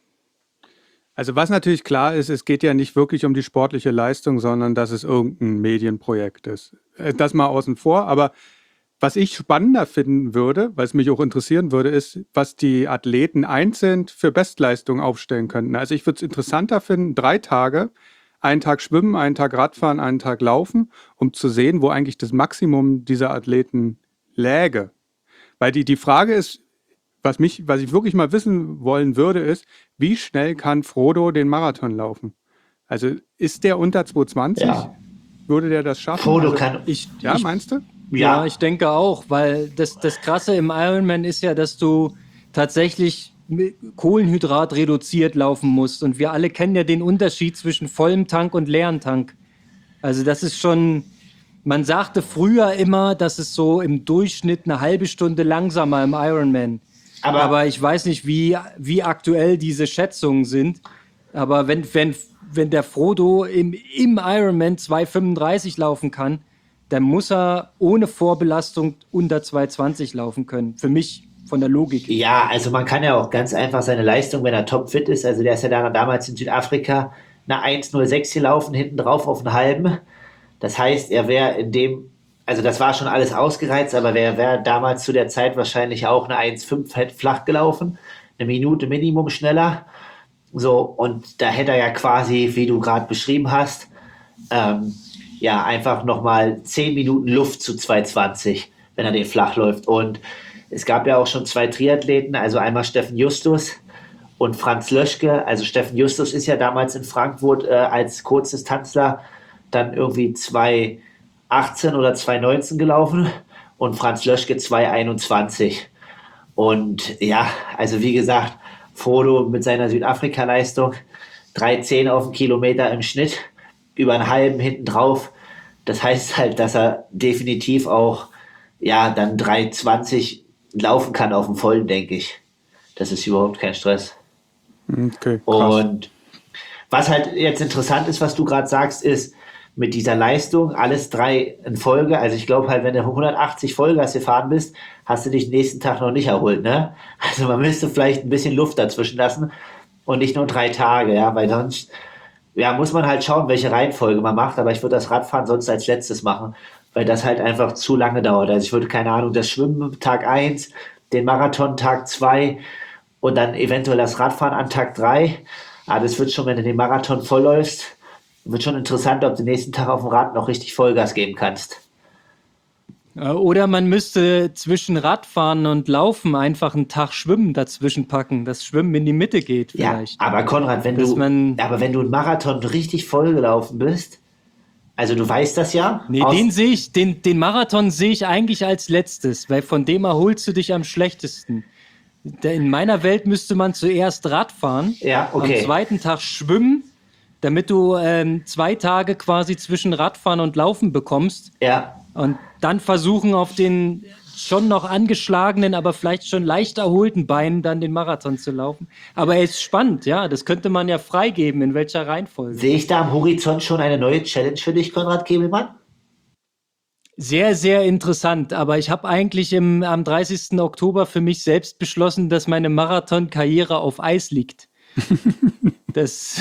Also was natürlich klar ist, es geht ja nicht wirklich um die sportliche Leistung, sondern dass es irgendein Medienprojekt ist. Äh, Das mal außen vor, aber was ich spannender finden würde, weil es mich auch interessieren würde, ist, was die Athleten einzeln für Bestleistungen aufstellen könnten. Also ich würde es interessanter finden, drei Tage, einen Tag schwimmen, einen Tag Radfahren, einen Tag laufen, um zu sehen, wo eigentlich das Maximum dieser Athleten läge. Weil die, die Frage ist, was mich, was ich wirklich mal wissen wollen würde, ist, wie schnell kann Frodo den Marathon laufen? Also ist der unter zwei zwanzig? Ja. Würde der das schaffen? Frodo also, kann, Ich, ja, ich, meinst du? ja, ja, ich denke auch, weil das, das Krasse im Ironman ist ja, dass du tatsächlich mit Kohlenhydrat reduziert laufen musst. Und wir alle kennen ja den Unterschied zwischen vollem Tank und leeren Tank. Also das ist schon, man sagte früher immer, dass es so im Durchschnitt eine halbe Stunde langsamer im Ironman. aber, Aber ich weiß nicht, wie, wie aktuell diese Schätzungen sind. Aber wenn, wenn, wenn der Frodo im, im Ironman zwei fünfunddreißig laufen kann, dann muss er ohne Vorbelastung unter zwei zwanzig laufen können. Für mich von der Logik. ja, also man kann ja auch ganz einfach seine Leistung, wenn er topfit ist, also der ist ja da, damals in Südafrika eine eins null sechs gelaufen, hinten drauf auf einen halben. Das heißt, er wäre in dem, also das war schon alles ausgereizt, aber er wäre damals zu der Zeit wahrscheinlich auch eine eins fünf hätte flach gelaufen, eine Minute Minimum schneller. So, und da hätte er ja quasi, wie du gerade beschrieben hast, ähm, ja, einfach nochmal zehn Minuten Luft zu zwei zwanzig, wenn er den flach läuft. Und es gab ja auch schon zwei Triathleten, also einmal Steffen Justus und Franz Löschke. Also Steffen Justus ist ja damals in Frankfurt äh, als Kurzdistanzler dann irgendwie zwei achtzehn oder zwei neunzehn gelaufen und Franz Löschke zwei einundzwanzig. Und ja, also wie gesagt, Frodo mit seiner Südafrika-Leistung, drei zehn auf den Kilometer im Schnitt, über einen halben hinten drauf. Das heißt halt, dass er definitiv auch ja dann drei zwanzig laufen kann auf dem Vollen, denke ich. Das ist überhaupt kein Stress. Okay, krass. Und was halt jetzt interessant ist, was du gerade sagst, ist mit dieser Leistung, alles drei in Folge. Also ich glaube halt, wenn du hundertachtzig Vollgas gefahren bist, hast du dich nächsten Tag noch nicht erholt, ne? Also man müsste vielleicht ein bisschen Luft dazwischen lassen und nicht nur drei Tage, ja, weil sonst ja, muss man halt schauen, welche Reihenfolge man macht, aber ich würde das Radfahren sonst als letztes machen, weil das halt einfach zu lange dauert. Also ich würde, keine Ahnung, das Schwimmen Tag eins, den Marathon Tag zwei und dann eventuell das Radfahren an Tag drei. Aber das wird schon, wenn du den Marathon vollläufst, Wird schon interessant, ob du den nächsten Tag auf dem Rad noch richtig Vollgas geben kannst. Äh, Oder man müsste zwischen Radfahren und Laufen einfach einen Tag Schwimmen dazwischen packen, dass Schwimmen in die Mitte geht Ja, vielleicht. aber Konrad, wenn Dass du, man- aber wenn du einen Marathon richtig voll gelaufen bist, also du weißt das ja. Nee, aus- den sehe ich, den, den Marathon sehe ich eigentlich als letztes, weil von dem erholst du dich am schlechtesten. Da- In meiner Welt müsste man zuerst Rad fahren, Ja, okay. am zweiten Tag schwimmen, damit du ähm, zwei Tage quasi zwischen Radfahren und Laufen bekommst Ja, und dann versuchen auf den schon noch angeschlagenen, aber vielleicht schon leicht erholten Beinen dann den Marathon zu laufen. Aber er ist spannend, ja, das könnte man ja freigeben, in welcher Reihenfolge. sehe ich da am Horizont schon eine neue Challenge für dich, Konrad Kegelmann? Sehr, sehr interessant. Aber ich habe eigentlich im, am dreißigsten Oktober für mich selbst beschlossen, dass meine Marathon-Karriere auf Eis liegt. Das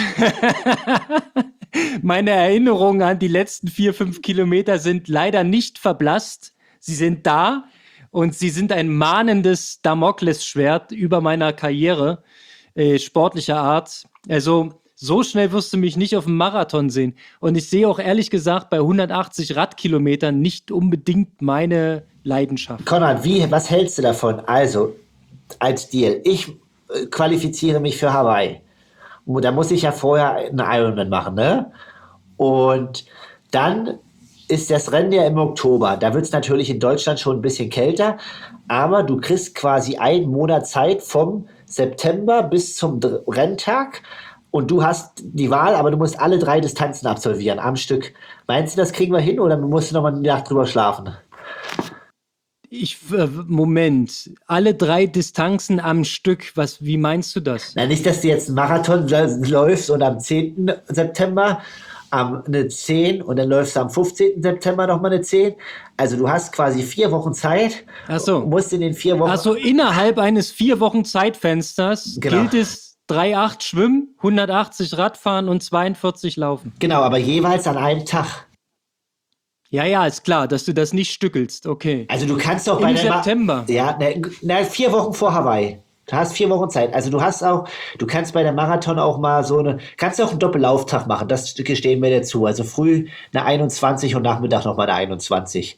Meine Erinnerungen an die letzten vier, fünf Kilometer sind leider nicht verblasst. Sie sind da und sie sind ein mahnendes Damoklesschwert über meiner Karriere äh, sportlicher Art. Also so schnell wirst du mich nicht auf dem Marathon sehen. Und ich sehe auch ehrlich gesagt bei hundertachtzig Radkilometern nicht unbedingt meine Leidenschaft. Konrad, wie, was hältst du davon? Also, als Deal, ich äh, qualifiziere mich für Hawaii. Und da muss ich ja vorher einen Ironman machen, ne? Und dann ist das Rennen ja im Oktober. Da wird es natürlich in Deutschland schon ein bisschen kälter, aber du kriegst quasi einen Monat Zeit vom September bis zum Dr- Renntag und du hast die Wahl, aber du musst alle drei Distanzen absolvieren am Stück. Meinst du, das kriegen wir hin oder musst du noch mal eine Nacht drüber schlafen? Ich, äh, Moment, alle drei Distanzen am Stück, was, wie meinst du das? Na, nicht, dass du jetzt einen Marathon lä- läufst und am zehnten September am, eine zehn und dann läufst du am fünfzehnten September nochmal eine zehn. Also du hast quasi vier Wochen Zeit. Ach so. Musst in den vier Wochen... Also innerhalb eines vier Wochen Zeitfensters Genau. gilt es drei Komma acht schwimmen, hundertachtzig Radfahren und zweiundvierzig laufen. Genau, aber jeweils an einem Tag. Ja, ja, ist klar, dass du das nicht stückelst. Okay. Also du kannst doch bei Im der Ma- September. Ja, na, na, vier Wochen vor Hawaii. Du hast vier Wochen Zeit. Also du hast auch, du kannst bei der Marathon auch mal so eine, kannst auch einen Doppellauftag machen. Das gestehen wir dir zu. Also früh eine einundzwanzig und Nachmittag nochmal eine einundzwanzig.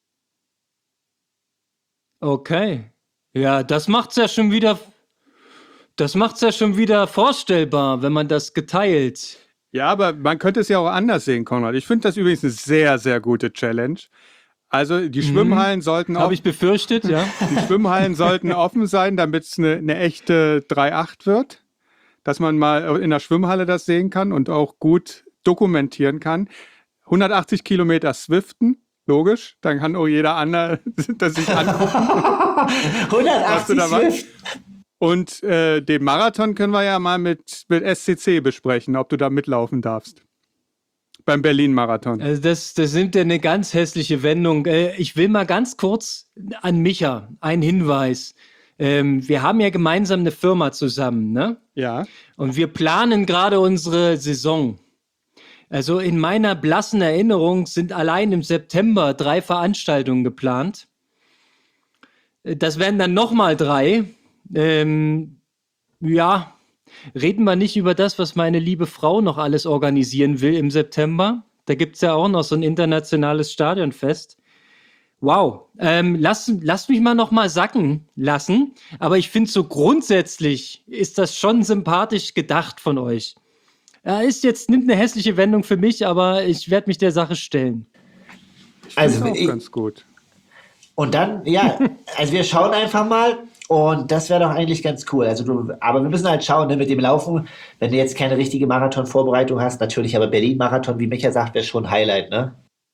Okay. Ja, das macht's ja schon wieder, das macht's ja schon wieder vorstellbar, wenn man das geteilt. Ja, aber man könnte es ja auch anders sehen, Konrad. Ich finde das übrigens eine sehr, sehr gute Challenge. Also die Schwimmhallen sollten Habe offen, ich befürchtet, ja. die Schwimmhallen sollten offen sein, damit es eine, eine echte drei Komma acht wird. Dass man mal in der Schwimmhalle das sehen kann und auch gut dokumentieren kann. hundertachtzig Kilometer Swiften, logisch. Dann kann auch jeder andere das sich angucken. hundertachtzig da was? Swift. Und äh, den Marathon können wir ja mal mit, mit S C C besprechen, ob du da mitlaufen darfst. Beim Berlin-Marathon. Also das, das nimmt ja eine ganz hässliche Wendung. Äh, Ich will mal ganz kurz an Micha einen Hinweis. Ähm, wir haben ja gemeinsam eine Firma zusammen, ne? Ja. Und wir planen gerade unsere Saison. Also in meiner blassen Erinnerung sind allein im September drei Veranstaltungen geplant. Äh, Das werden dann nochmal drei. Ähm, ja, reden wir nicht über das, was meine liebe Frau noch alles organisieren will im September. Da gibt es ja auch noch so ein internationales Stadionfest. Wow, ähm, lass, lass mich mal noch mal sacken lassen. Aber ich finde so grundsätzlich ist das schon sympathisch gedacht von euch. Ja, ist jetzt, nimmt eine hässliche Wendung für mich, aber ich werde mich der Sache stellen. Also Ist auch ich, ganz gut. und dann, ja, also wir schauen einfach mal und das wäre doch eigentlich ganz cool. Also du, aber wir müssen halt schauen, ne, mit dem Laufen, wenn du jetzt keine richtige Marathon-Vorbereitung hast, natürlich, aber Berlin-Marathon, wie Micha sagt, wäre schon ein Highlight, ne?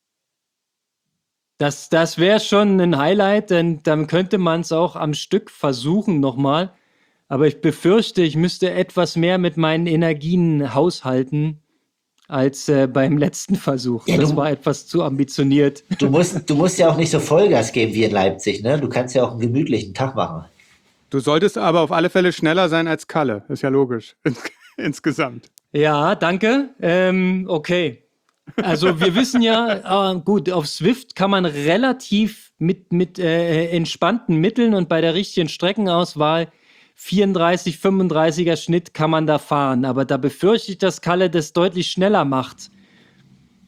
Das, das wäre schon ein Highlight, denn dann könnte man es auch am Stück versuchen nochmal. Aber ich befürchte, ich müsste etwas mehr mit meinen Energien haushalten als äh, beim letzten Versuch. Ja, Das du- war etwas zu ambitioniert. Du musst, du musst ja auch nicht so Vollgas geben wie in Leipzig, ne? Du kannst ja auch einen gemütlichen Tag machen. Du solltest aber auf alle Fälle schneller sein als Kalle. Ist ja logisch. Insgesamt. Ja, danke. Ähm, okay. Also wir wissen ja, äh, gut, auf Swift kann man relativ mit, mit äh, entspannten Mitteln und bei der richtigen Streckenauswahl vierunddreißig, fünfunddreißiger Schnitt kann man da fahren. Aber da befürchte ich, dass Kalle das deutlich schneller macht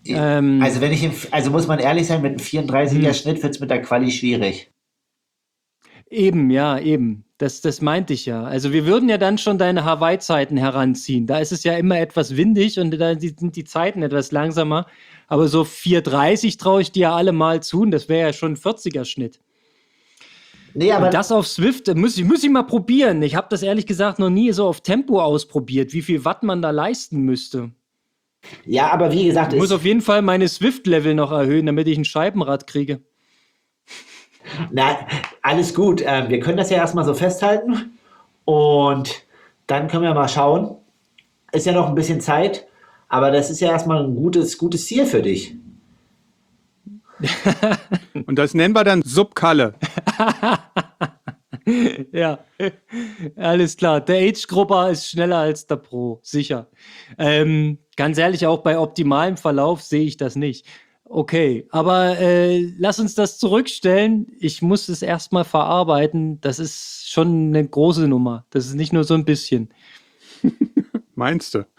Ähm, Also wenn ich, im, also muss man ehrlich sein, mit einem vierunddreißiger Hm. Schnitt wird es mit der Quali schwierig. Eben, ja, eben. Das, das meinte ich ja. Also wir würden ja dann schon deine Hawaii-Zeiten heranziehen. Da ist es ja immer etwas windig und da sind die Zeiten etwas langsamer. Aber so vier dreißig traue ich dir ja alle mal zu und das wäre ja schon ein vierziger Schnitt. Nee, aber Und das auf Swift äh, muss ich, muss ich mal probieren. Ich habe das ehrlich gesagt noch nie so auf Tempo ausprobiert, wie viel Watt man da leisten müsste. ja, aber wie gesagt, Ich muss es, auf jeden Fall meine Swift-Level noch erhöhen, damit ich ein Scheibenrad kriege. na, alles gut. Ähm, wir können das ja erstmal so festhalten und dann können wir mal schauen. Ist ja noch ein bisschen Zeit, aber das ist ja erstmal ein gutes, gutes Ziel für dich. Und das nennen wir dann Subkalle. Ja, alles klar. Der Age-Grupper ist schneller als der Pro, sicher. Ähm, ganz ehrlich, auch bei optimalem Verlauf sehe ich das nicht. Okay, aber äh, lass uns das zurückstellen. Ich muss es erstmal verarbeiten. Das ist schon eine große Nummer. Das ist nicht nur so ein bisschen. Meinst du?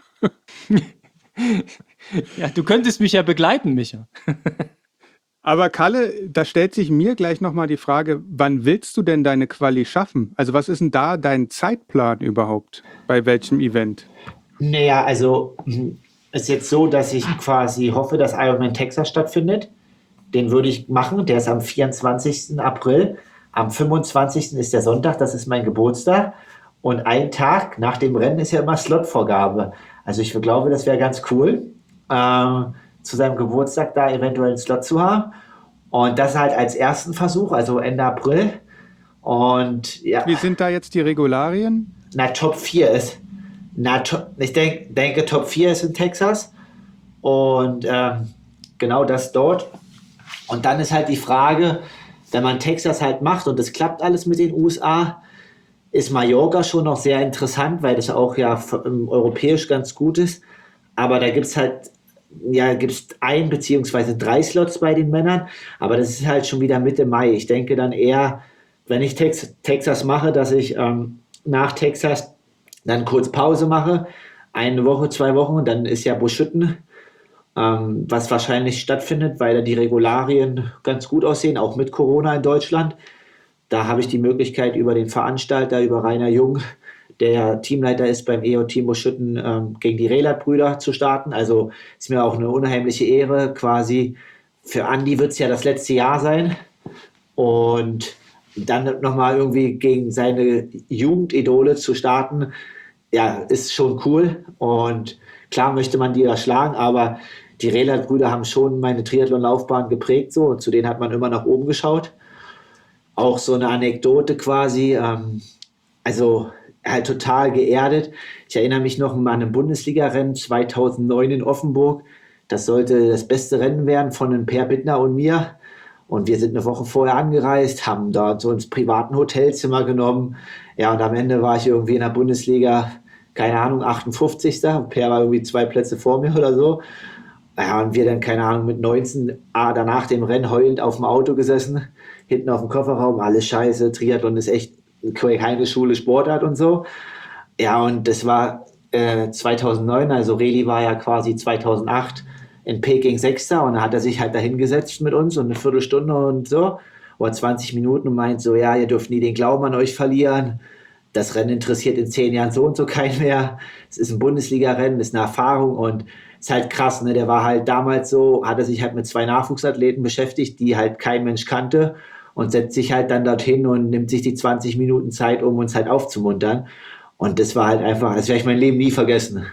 Ja, du könntest mich ja begleiten, Micha. Aber Kalle, da stellt sich mir gleich nochmal die Frage, wann willst du denn deine Quali schaffen? Also was ist denn da dein Zeitplan überhaupt? Bei welchem Event? Naja, also hm, ist jetzt so, dass ich quasi hoffe, dass Ironman Texas stattfindet. Den würde ich machen. Der ist am vierundzwanzigsten April. Am fünfundzwanzigsten ist der Sonntag, das ist mein Geburtstag. Und ein Tag nach dem Rennen ist ja immer Slotvorgabe. Also ich glaube, das wäre ganz cool, ähm, zu seinem Geburtstag da eventuell einen Slot zu haben. Und das halt als ersten Versuch, also Ende April. Und ja, Wie sind da jetzt die Regularien? na, Top vier ist. Na, to, ich denk, denke, Top vier ist in Texas. Und ähm, genau das dort. Und dann ist halt die Frage, wenn man Texas halt macht und es klappt alles mit den U S A, ist Mallorca schon noch sehr interessant, weil das auch ja f- ähm, europäisch ganz gut ist. Aber da gibt es halt, ja, gibt es ein beziehungsweise drei Slots bei den Männern. Aber das ist halt schon wieder Mitte Mai. Ich denke dann eher, wenn ich Tex Texas mache, dass ich ähm, nach Texas dann kurz Pause mache. Eine Woche, zwei Wochen, und dann ist ja Buschütten, ähm, was wahrscheinlich stattfindet, weil da die Regularien ganz gut aussehen, auch mit Corona in Deutschland. Da habe ich die Möglichkeit, über den Veranstalter, über Rainer Jung, der Teamleiter ist beim E O-Team Buschütten, ähm, gegen die Relat-Brüder zu starten. Also ist mir auch eine unheimliche Ehre, quasi. Für Andi wird es ja das letzte Jahr sein. Und dann nochmal irgendwie gegen seine Jugendidole zu starten, ja, ist schon cool. Und klar möchte man die ja schlagen, aber die Relat-Brüder haben schon meine Triathlon-Laufbahn geprägt so, und zu denen hat man immer nach oben geschaut. Auch so eine Anekdote quasi, ähm, also halt total geerdet. Ich erinnere mich noch an ein Bundesliga-Rennen zweitausendneun in Offenburg. Das sollte das beste Rennen werden von einem Per Bittner und mir. Und wir sind eine Woche vorher angereist, haben dort so ins privaten Hotelzimmer genommen. Ja, und am Ende war ich irgendwie in der Bundesliga, keine Ahnung, achtundfünfzigster Per war irgendwie zwei Plätze vor mir oder so. Ja, und wir dann, keine Ahnung, mit neunzehn, ah, danach dem Rennen heulend auf dem Auto gesessen, hinten auf dem Kofferraum, alles scheiße, Triathlon ist echt keine Schule Sportart und so. Ja, und das war äh, zweitausendneun, also Reli war ja quasi zweitausendacht in Peking Sechster, und da hat er sich halt dahingesetzt mit uns und eine Viertelstunde und so, oder zwanzig Minuten, und meint so, ja, ihr dürft nie den Glauben an euch verlieren. Das Rennen interessiert in zehn Jahren so und so keinen mehr. Es ist ein Bundesliga-Rennen, ist eine Erfahrung, und ist halt krass, ne? Der war halt damals so, hat er sich halt mit zwei Nachwuchsathleten beschäftigt, die halt kein Mensch kannte, und setzt sich halt dann dorthin und nimmt sich die zwanzig Minuten Zeit, um uns halt aufzumuntern. Und das war halt einfach, das werde ich mein Leben nie vergessen.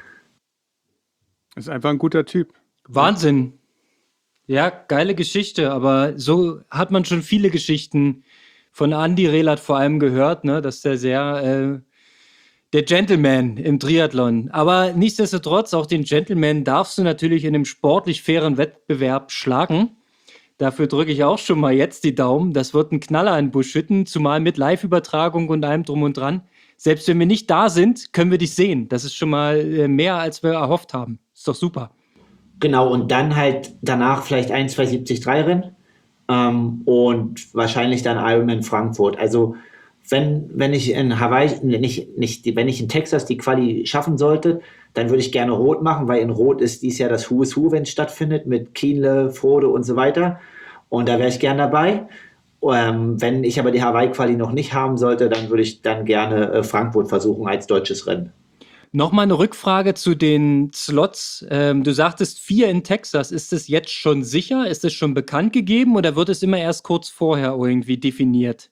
Ist einfach ein guter Typ. Wahnsinn. Ja, geile Geschichte, aber so hat man schon viele Geschichten von Andy Relat vor allem gehört, ne, dass der sehr äh, der Gentleman im Triathlon. Aber nichtsdestotrotz, auch den Gentleman darfst du natürlich in einem sportlich fairen Wettbewerb schlagen. Dafür drücke ich auch schon mal jetzt die Daumen. Das wird ein Knaller in Buschütten, zumal mit Live-Übertragung und allem drum und dran. Selbst wenn wir nicht da sind, können wir dich sehen. Das ist schon mal äh, mehr, als wir erhofft haben. Ist doch super. Genau, und dann halt danach vielleicht ein, zwei siebzig drei Rennen ähm, und wahrscheinlich dann Ironman Frankfurt. Also wenn, wenn ich in Hawaii, nicht, nicht, wenn ich in Texas die Quali schaffen sollte, dann würde ich gerne Rot machen, weil in Rot ist dies Jahr das Who is Who, wenn es stattfindet, mit Kienle, Frode und so weiter. Und da wäre ich gern dabei. Ähm, wenn ich aber die Hawaii-Quali noch nicht haben sollte, dann würde ich dann gerne äh, Frankfurt versuchen als deutsches Rennen. Nochmal eine Rückfrage zu den Slots. Ähm, du sagtest vier in Texas. Ist es jetzt schon sicher? Ist es schon bekannt gegeben oder wird es immer erst kurz vorher irgendwie definiert?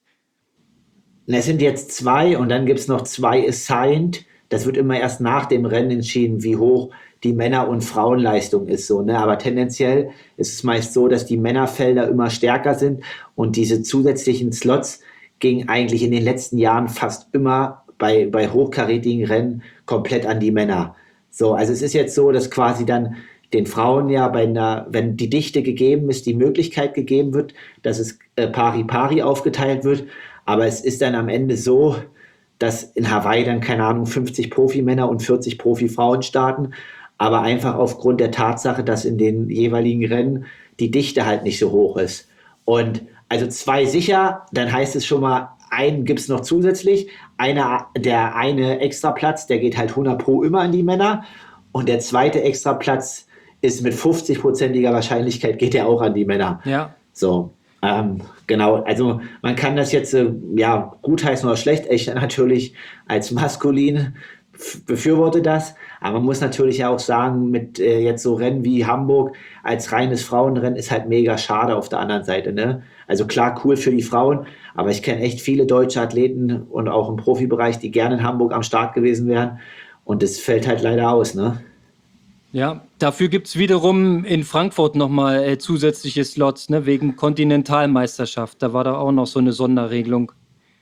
Es sind jetzt zwei und dann gibt es noch zwei assigned. Das wird immer erst nach dem Rennen entschieden, wie hoch die Männer- und Frauenleistung ist. So, ne? Aber tendenziell ist es meist so, dass die Männerfelder immer stärker sind und diese zusätzlichen Slots gingen eigentlich in den letzten Jahren fast immer bei, bei hochkarätigen Rennen komplett an die Männer. So, also es ist jetzt so, dass quasi dann den Frauen ja, bei einer, wenn die Dichte gegeben ist, die Möglichkeit gegeben wird, dass es äh, pari-pari aufgeteilt wird. Aber es ist dann am Ende so, dass in Hawaii dann, keine Ahnung, fünfzig Profimänner und vierzig Profifrauen starten. Aber einfach aufgrund der Tatsache, dass in den jeweiligen Rennen die Dichte halt nicht so hoch ist. Und also zwei sicher, dann heißt es schon mal, einen gibt es noch zusätzlich. Einer, der eine Extraplatz, der geht halt hundert Pro immer an die Männer. Und der zweite Extraplatz ist mit fünfzig-prozentiger Wahrscheinlichkeit geht der auch an die Männer. Ja. So, ähm, genau. Also man kann das jetzt äh, ja gutheißen oder schlecht. Ich natürlich als maskulin f- befürworte das. Aber man muss natürlich auch sagen, mit äh, jetzt so Rennen wie Hamburg als reines Frauenrennen ist halt mega schade auf der anderen Seite. Ne? Also klar, cool für die Frauen, aber ich kenne echt viele deutsche Athleten und auch im Profibereich, die gerne in Hamburg am Start gewesen wären. Und das fällt halt leider aus, ne? Ja, dafür gibt es wiederum in Frankfurt nochmal äh, zusätzliche Slots, ne, wegen Kontinentalmeisterschaft. Da war da auch noch so eine Sonderregelung.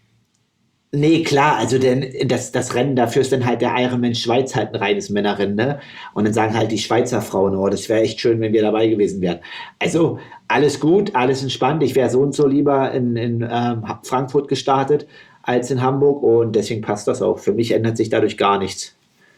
Nee, klar, also denn das, das Rennen dafür ist dann halt der Ironman Schweiz halt ein reines Männerrennen, ne? Und dann sagen halt die Schweizer Frauen, oh, das wäre echt schön, wenn wir dabei gewesen wären. Also alles gut, alles entspannt. Ich wäre so und so lieber in, in ähm, Frankfurt gestartet als in Hamburg und deswegen passt das auch. Für mich ändert sich dadurch gar nichts.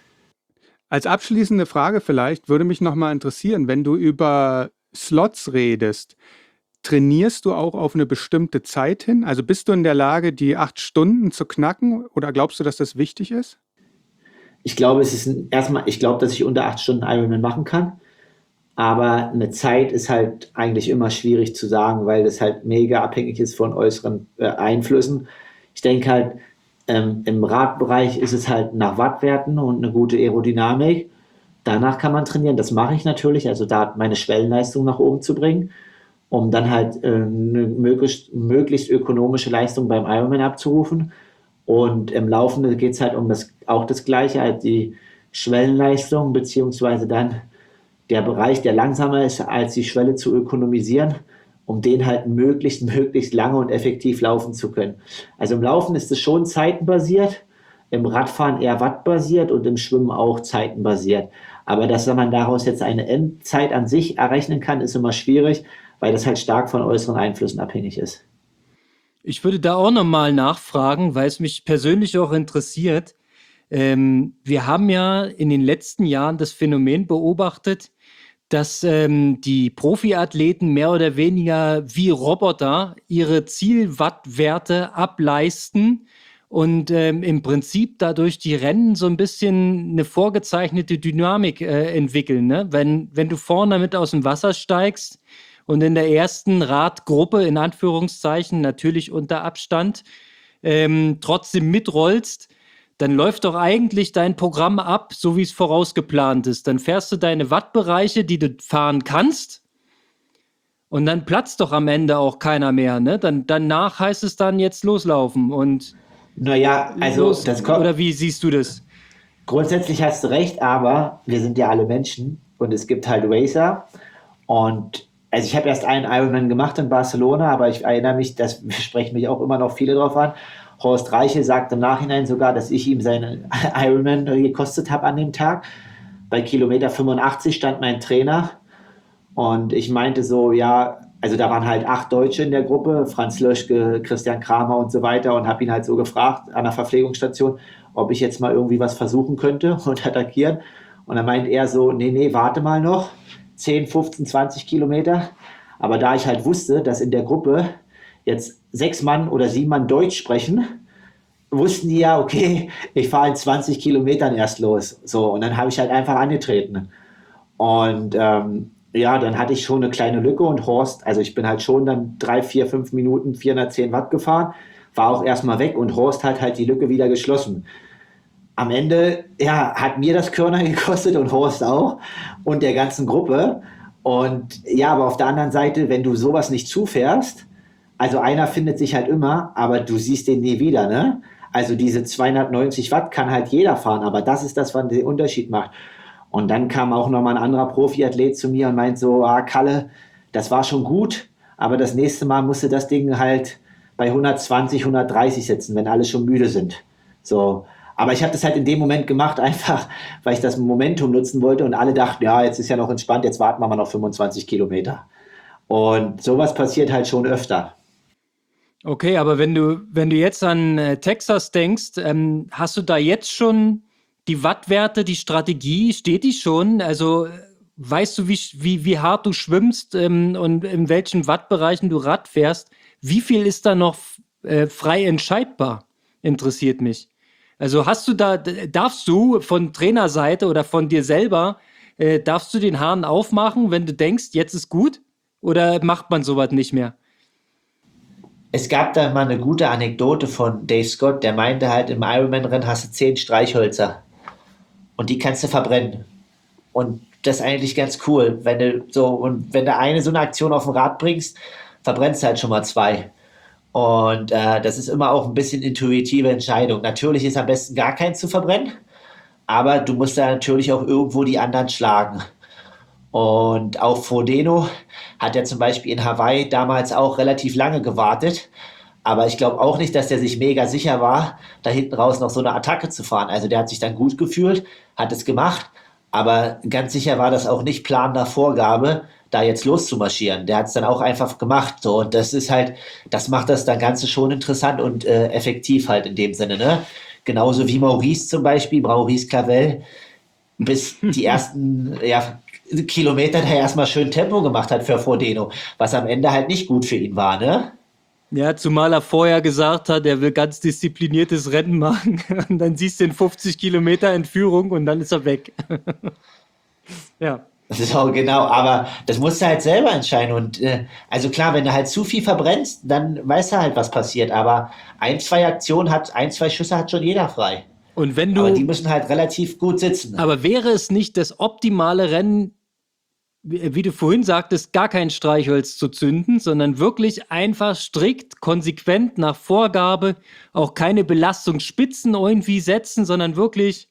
Als abschließende Frage vielleicht würde mich nochmal interessieren, wenn du über Slots redest, trainierst du auch auf eine bestimmte Zeit hin? Also bist du in der Lage, die acht Stunden zu knacken oder glaubst du, dass das wichtig ist? Ich glaube, es ist ein, erstmal, ich glaube, dass ich unter acht Stunden Ironman machen kann. Aber eine Zeit ist halt eigentlich immer schwierig zu sagen, weil das halt mega abhängig ist von äußeren äh, Einflüssen. Ich denke halt, ähm, im Radbereich ist es halt nach Wattwerten und eine gute Aerodynamik. Danach kann man trainieren. Das mache ich natürlich, also da meine Schwellenleistung nach oben zu bringen, um dann halt äh, eine möglichst, möglichst ökonomische Leistung beim Ironman abzurufen. Und im Laufenden geht es halt um das, auch das Gleiche, halt die Schwellenleistung, beziehungsweise dann der Bereich, der langsamer ist, als die Schwelle zu ökonomisieren, um den halt möglichst, möglichst lange und effektiv laufen zu können. Also im Laufen ist es schon zeitenbasiert, im Radfahren eher wattbasiert und im Schwimmen auch zeitenbasiert. Aber dass man daraus jetzt eine Endzeit an sich errechnen kann, ist immer schwierig, weil das halt stark von äußeren Einflüssen abhängig ist. Ich würde da auch nochmal nachfragen, weil es mich persönlich auch interessiert. Ähm, wir haben ja in den letzten Jahren das Phänomen beobachtet, dass ähm, die Profiathleten mehr oder weniger wie Roboter ihre Zielwattwerte ableisten und ähm, im Prinzip dadurch die Rennen so ein bisschen eine vorgezeichnete Dynamik äh, entwickeln. Ne? Wenn, wenn du vorne mit aus dem Wasser steigst und in der ersten Radgruppe, in Anführungszeichen, natürlich unter Abstand, ähm, trotzdem mitrollst, dann läuft doch eigentlich dein Programm ab, so wie es vorausgeplant ist. Dann fährst du deine Wattbereiche, die du fahren kannst, und dann platzt doch am Ende auch keiner mehr. Ne? Dann, danach heißt es dann jetzt loslaufen und Naja, also los, das kommt. oder wie siehst du das? Grundsätzlich hast du recht, aber wir sind ja alle Menschen und es gibt halt Racer. Und also ich habe erst einen Ironman gemacht in Barcelona, aber ich erinnere mich, das sprechen mich auch immer noch viele drauf an. Horst Reiche sagt im Nachhinein sogar, dass ich ihm seinen Ironman gekostet habe an dem Tag. Bei Kilometer fünfundachtzig stand mein Trainer und ich meinte so, ja, also da waren halt acht Deutsche in der Gruppe, Franz Löschke, Christian Kramer und so weiter, und habe ihn halt so gefragt an der Verpflegungsstation, ob ich jetzt mal irgendwie was versuchen könnte und attackieren. Und dann meint er so, nee, nee, warte mal noch, zehn, fünfzehn, zwanzig Kilometer. Aber da ich halt wusste, dass in der Gruppe jetzt sechs Mann oder sieben Mann Deutsch sprechen, wussten die ja, okay, ich fahre in zwanzig Kilometern erst los. So, und dann habe ich halt einfach angetreten. Und ähm, ja, dann hatte ich schon eine kleine Lücke und Horst, also ich bin halt schon dann drei, vier, fünf Minuten vierhundertzehn Watt gefahren, war auch erstmal weg und Horst hat halt die Lücke wieder geschlossen. Am Ende, ja, hat mir das Körner gekostet und Horst auch und der ganzen Gruppe. Und ja, aber auf der anderen Seite, wenn du sowas nicht zufährst, also einer findet sich halt immer, aber du siehst den nie wieder, ne? Also diese zweihundertneunzig Watt kann halt jeder fahren, aber das ist das, was den Unterschied macht. Und dann kam auch nochmal ein anderer Profiathlet zu mir und meint so, ah, Kalle, das war schon gut, aber das nächste Mal musst du das Ding halt bei hundertzwanzig, hundertdreißig setzen, wenn alle schon müde sind. So. Aber ich habe das halt in dem Moment gemacht, einfach, weil ich das Momentum nutzen wollte und alle dachten, ja, jetzt ist ja noch entspannt, jetzt warten wir mal noch fünfundzwanzig Kilometer. Und sowas passiert halt schon öfter. Okay, aber wenn du, wenn du jetzt an äh, Texas denkst, ähm, hast du da jetzt schon die Wattwerte, die Strategie, steht die schon? Also äh, weißt du, wie, wie, wie hart du schwimmst ähm, und in welchen Wattbereichen du Rad fährst? Wie viel ist da noch äh, frei entscheidbar? Interessiert mich. Also hast du da, d- darfst du von Trainerseite oder von dir selber, äh, darfst du den Hahn aufmachen, wenn du denkst, jetzt ist gut? Oder macht man sowas nicht mehr? Es gab da mal eine gute Anekdote von Dave Scott, der meinte halt, im Ironman-Rennen hast du zehn Streichhölzer und die kannst du verbrennen. Und das ist eigentlich ganz cool, wenn du so, und wenn du eine so eine Aktion auf dem Rad bringst, verbrennst du halt schon mal zwei. Und äh, das ist immer auch ein bisschen intuitive Entscheidung. Natürlich ist am besten gar keinen zu verbrennen, aber du musst da natürlich auch irgendwo die anderen schlagen. Und auch Frodeno hat ja zum Beispiel in Hawaii damals auch relativ lange gewartet. Aber ich glaube auch nicht, dass der sich mega sicher war, da hinten raus noch so eine Attacke zu fahren. Also der hat sich dann gut gefühlt, hat es gemacht. Aber ganz sicher war das auch nicht Plan nach Vorgabe, da jetzt loszumarschieren. Der hat es dann auch einfach gemacht. So. Und das ist halt, das macht das dann Ganze schon interessant und äh, effektiv halt in dem Sinne. Ne? Genauso wie Maurice zum Beispiel, Maurice Clavel, bis die ersten ja, Kilometer der erstmal schön Tempo gemacht hat für Frodeno, was am Ende halt nicht gut für ihn war, ne? Ja, zumal er vorher gesagt hat, er will ganz diszipliniertes Rennen machen. Und dann siehst du in fünfzig Kilometer Entführung und dann ist er weg. Ja. So, genau, aber das musst du halt selber entscheiden. Und äh, also klar, wenn du halt zu viel verbrennst, dann weißt du halt, was passiert. Aber ein, zwei Aktionen hat, ein, zwei Schüsse hat schon jeder frei. Und wenn du, Aber die müssen halt relativ gut sitzen. aber wäre es nicht das optimale Rennen, wie wie du vorhin sagtest, gar kein Streichholz zu zünden, sondern wirklich einfach strikt, konsequent nach Vorgabe, auch keine Belastungsspitzen irgendwie setzen, sondern wirklich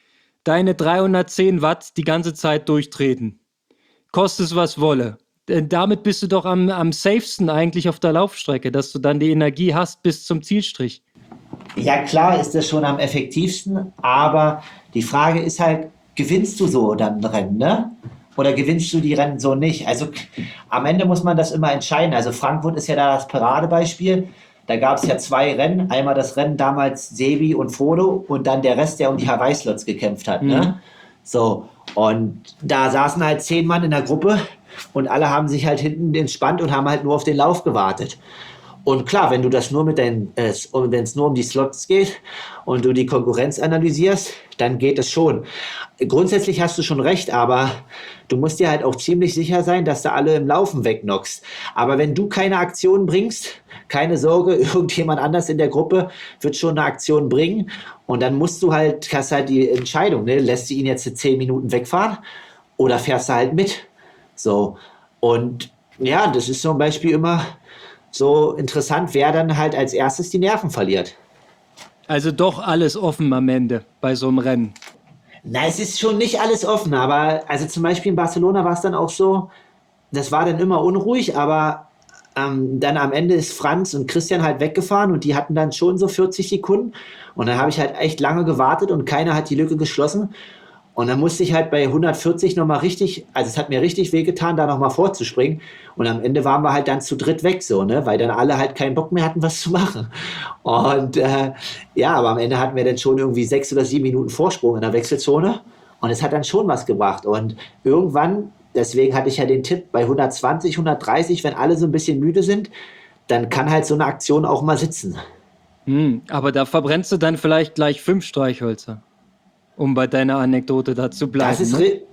deine dreihundertzehn Watt die ganze Zeit durchtreten. Koste es was wolle. Denn damit bist du doch am, am safesten eigentlich auf der Laufstrecke, dass du dann die Energie hast bis zum Zielstrich. Ja, klar ist das schon am effektivsten, aber die Frage ist halt, gewinnst du so dann ein Rennen, ne? Oder gewinnst du die Rennen so nicht? Also am Ende muss man das immer entscheiden. Also Frankfurt ist ja da das Paradebeispiel. Da gab es ja zwei Rennen. Einmal das Rennen damals Sebi und Frodo und dann der Rest, der um die Hawaii-Slots gekämpft hat. Mhm. Ne? So, und da saßen halt zehn Mann in der Gruppe und alle haben sich halt hinten entspannt und haben halt nur auf den Lauf gewartet. Und klar, wenn du das nur mit deinen, äh, wenn es nur um die Slots geht und du die Konkurrenz analysierst, dann geht es schon. Grundsätzlich hast du schon recht, aber du musst dir halt auch ziemlich sicher sein, dass du alle im Laufen wegknockst. Aber wenn du keine Aktion bringst, keine Sorge, irgendjemand anders in der Gruppe wird schon eine Aktion bringen. Und dann musst du halt, hast halt die Entscheidung, ne? Lässt du ihn jetzt zehn Minuten wegfahren oder fährst du halt mit? So. Und ja, das ist zum Beispiel immer so interessant, wer dann halt als erstes die Nerven verliert. Also doch alles offen am Ende bei so einem Rennen. Na, es ist schon nicht alles offen, aber also zum Beispiel in Barcelona war es dann auch so, das war dann immer unruhig, aber ähm, dann am Ende ist Franz und Christian halt weggefahren und die hatten dann schon so vierzig Sekunden und dann habe ich halt echt lange gewartet und keiner hat die Lücke geschlossen. Und dann musste ich halt bei hundertvierzig nochmal richtig, also es hat mir richtig wehgetan, da nochmal vorzuspringen. Und am Ende waren wir halt dann zu dritt weg, so, ne, weil dann alle halt keinen Bock mehr hatten, was zu machen. Und äh, ja, aber am Ende hatten wir dann schon irgendwie sechs oder sieben Minuten Vorsprung in der Wechselzone. Und es hat dann schon was gebracht. Und irgendwann, deswegen hatte ich ja den Tipp, bei hundertzwanzig, hundertdreißig, wenn alle so ein bisschen müde sind, dann kann halt so eine Aktion auch mal sitzen. Hm, aber da verbrennst du dann vielleicht gleich fünf Streichhölzer, um bei deiner Anekdote da zu bleiben. Das ist ne? re-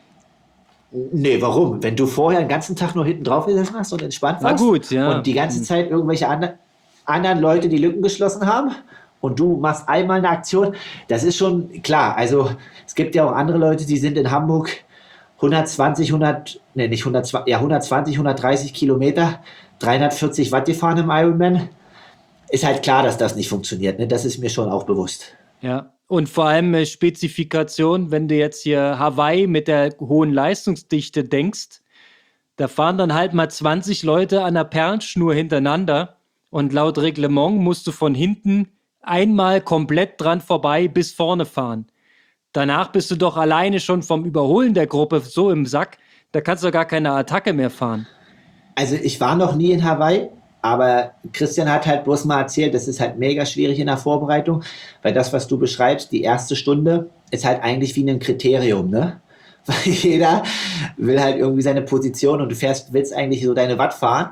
Nee, warum? Wenn du vorher den ganzen Tag nur hinten drauf gesessen hast und entspannt Na warst gut, ja. und die ganze Zeit irgendwelche andre, anderen Leute die Lücken geschlossen haben und du machst einmal eine Aktion, das ist schon klar. Also es gibt ja auch andere Leute, die sind in Hamburg hundertzwanzig, hundert, nee, nicht hundertzwanzig, ja hundertzwanzig, hundertdreißig Kilometer, dreihundertvierzig Watt gefahren im Ironman. Ist halt klar, dass das nicht funktioniert. Ne? Das ist mir schon auch bewusst. Ja, und vor allem äh, Spezifikation, wenn du jetzt hier Hawaii mit der hohen Leistungsdichte denkst, da fahren dann halt mal zwanzig Leute an der Perlenschnur hintereinander und laut Reglement musst du von hinten einmal komplett dran vorbei bis vorne fahren. Danach bist du doch alleine schon vom Überholen der Gruppe so im Sack, da kannst du gar keine Attacke mehr fahren. Also ich war noch nie in Hawaii, aber Christian hat halt bloß mal erzählt, das ist halt mega schwierig in der Vorbereitung, weil das, was du beschreibst, die erste Stunde, ist halt eigentlich wie ein Kriterium, ne? Weil jeder will halt irgendwie seine Position und du fährst, willst eigentlich so deine Watt fahren.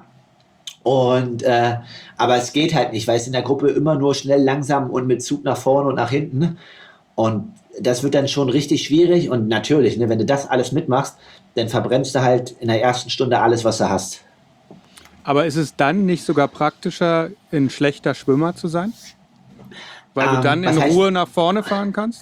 Und äh, aber es geht halt nicht, weil es in der Gruppe immer nur schnell, langsam und mit Zug nach vorne und nach hinten. Und das wird dann schon richtig schwierig. Und natürlich, ne, wenn du das alles mitmachst, dann verbrennst du halt in der ersten Stunde alles, was du hast. Aber ist es dann nicht sogar praktischer, ein schlechter Schwimmer zu sein? Weil du Ähm, dann was in heißt- Ruhe nach vorne fahren kannst?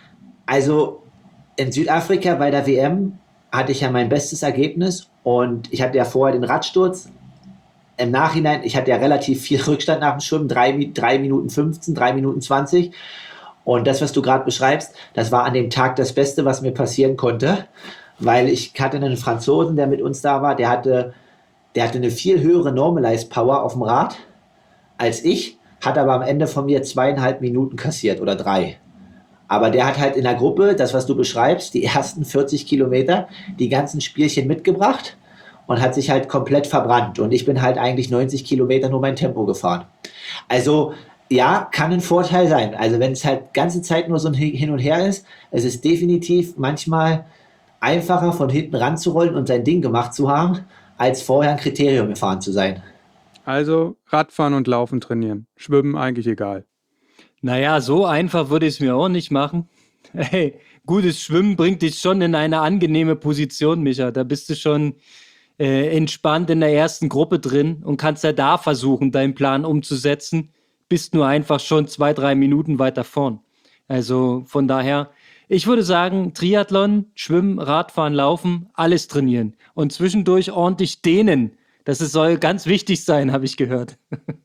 Also in Südafrika bei der W M hatte ich ja mein bestes Ergebnis und ich hatte ja vorher den Radsturz. Im Nachhinein, ich hatte ja relativ viel Rückstand nach dem Schwimmen, drei, drei Minuten fünfzehn, drei Minuten zwanzig. Und das, was du gerade beschreibst, das war an dem Tag das Beste, was mir passieren konnte, weil ich hatte einen Franzosen, der mit uns da war, der hatte, der hatte eine viel höhere Normalized Power auf dem Rad als ich, hat aber am Ende von mir zweieinhalb Minuten kassiert oder drei. Aber der hat halt in der Gruppe, das, was du beschreibst, die ersten vierzig Kilometer, die ganzen Spielchen mitgebracht und hat sich halt komplett verbrannt. Und ich bin halt eigentlich neunzig Kilometer nur mein Tempo gefahren. Also ja, kann ein Vorteil sein. Also wenn es halt ganze Zeit nur so ein Hin und Her ist, es ist definitiv manchmal einfacher von hinten ranzurollen und sein Ding gemacht zu haben, als vorher ein Kriterium gefahren zu sein. Also Radfahren und Laufen trainieren. Schwimmen eigentlich egal. Naja, so einfach würde ich es mir auch nicht machen. Hey, gutes Schwimmen bringt dich schon in eine angenehme Position, Micha. Da bist du schon äh, entspannt in der ersten Gruppe drin und kannst ja da versuchen, deinen Plan umzusetzen. Bist nur einfach schon zwei, drei Minuten weiter vorn. Also von daher, ich würde sagen, Triathlon, Schwimmen, Radfahren, Laufen, alles trainieren. Und zwischendurch ordentlich dehnen. Das ist, soll ganz wichtig sein, habe ich gehört.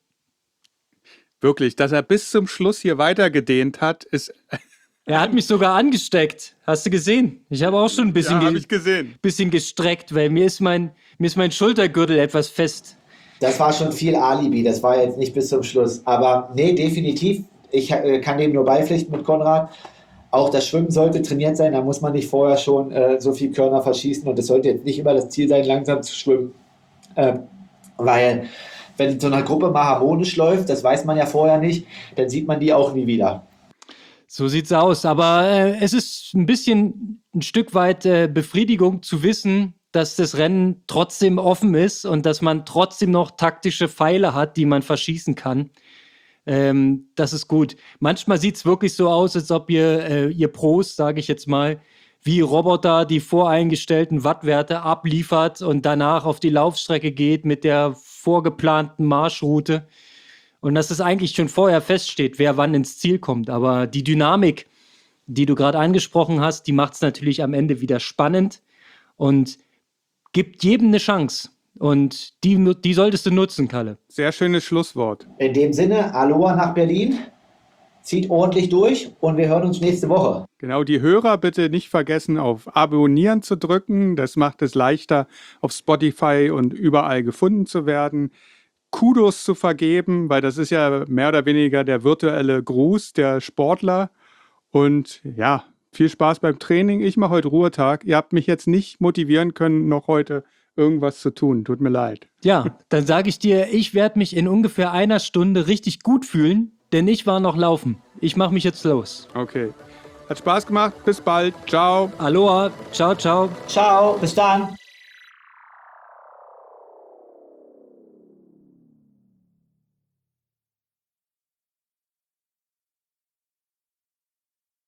Wirklich, dass er bis zum Schluss hier weitergedehnt hat, ist. Er hat mich sogar angesteckt. Hast du gesehen? Ich habe auch schon ein bisschen, Ja, habe ge ich gesehen. bisschen gestreckt, weil mir ist, mein, mir ist mein Schultergürtel etwas fest. Das war schon viel Alibi, das war jetzt nicht bis zum Schluss. Aber nee, definitiv, ich äh, kann dem nur beipflichten mit Konrad. Auch das Schwimmen sollte trainiert sein, da muss man nicht vorher schon äh, so viel Körner verschießen und es sollte jetzt nicht immer das Ziel sein, langsam zu schwimmen. Äh, weil wenn so eine Gruppe mal harmonisch läuft, das weiß man ja vorher nicht, dann sieht man die auch nie wieder. So sieht's aus. Aber äh, es ist ein bisschen ein Stück weit äh, Befriedigung zu wissen, dass das Rennen trotzdem offen ist und dass man trotzdem noch taktische Pfeile hat, die man verschießen kann. Ähm, das ist gut. Manchmal sieht's wirklich so aus, als ob ihr, äh, ihr Pros, sage ich jetzt mal, wie Roboter die voreingestellten Wattwerte abliefert und danach auf die Laufstrecke geht mit der vorgeplanten Marschroute. Und dass es eigentlich schon vorher feststeht, wer wann ins Ziel kommt. Aber die Dynamik, die du gerade angesprochen hast, die macht es natürlich am Ende wieder spannend und gibt jedem eine Chance. Und die, die solltest du nutzen, Kalle. Sehr schönes Schlusswort. In dem Sinne, Aloha nach Berlin, zieht ordentlich durch und wir hören uns nächste Woche. Genau, die Hörer bitte nicht vergessen, auf Abonnieren zu drücken. Das macht es leichter, auf Spotify und überall gefunden zu werden. Kudos zu vergeben, weil das ist ja mehr oder weniger der virtuelle Gruß der Sportler. Und ja, viel Spaß beim Training. Ich mache heute Ruhetag. Ihr habt mich jetzt nicht motivieren können, noch heute irgendwas zu tun. Tut mir leid. Ja, dann sage ich dir, ich werde mich in ungefähr einer Stunde richtig gut fühlen, denn ich war noch laufen. Ich mache mich jetzt los. Okay. Hat Spaß gemacht. Bis bald. Ciao. Aloha. Ciao, ciao. Ciao, bis dann.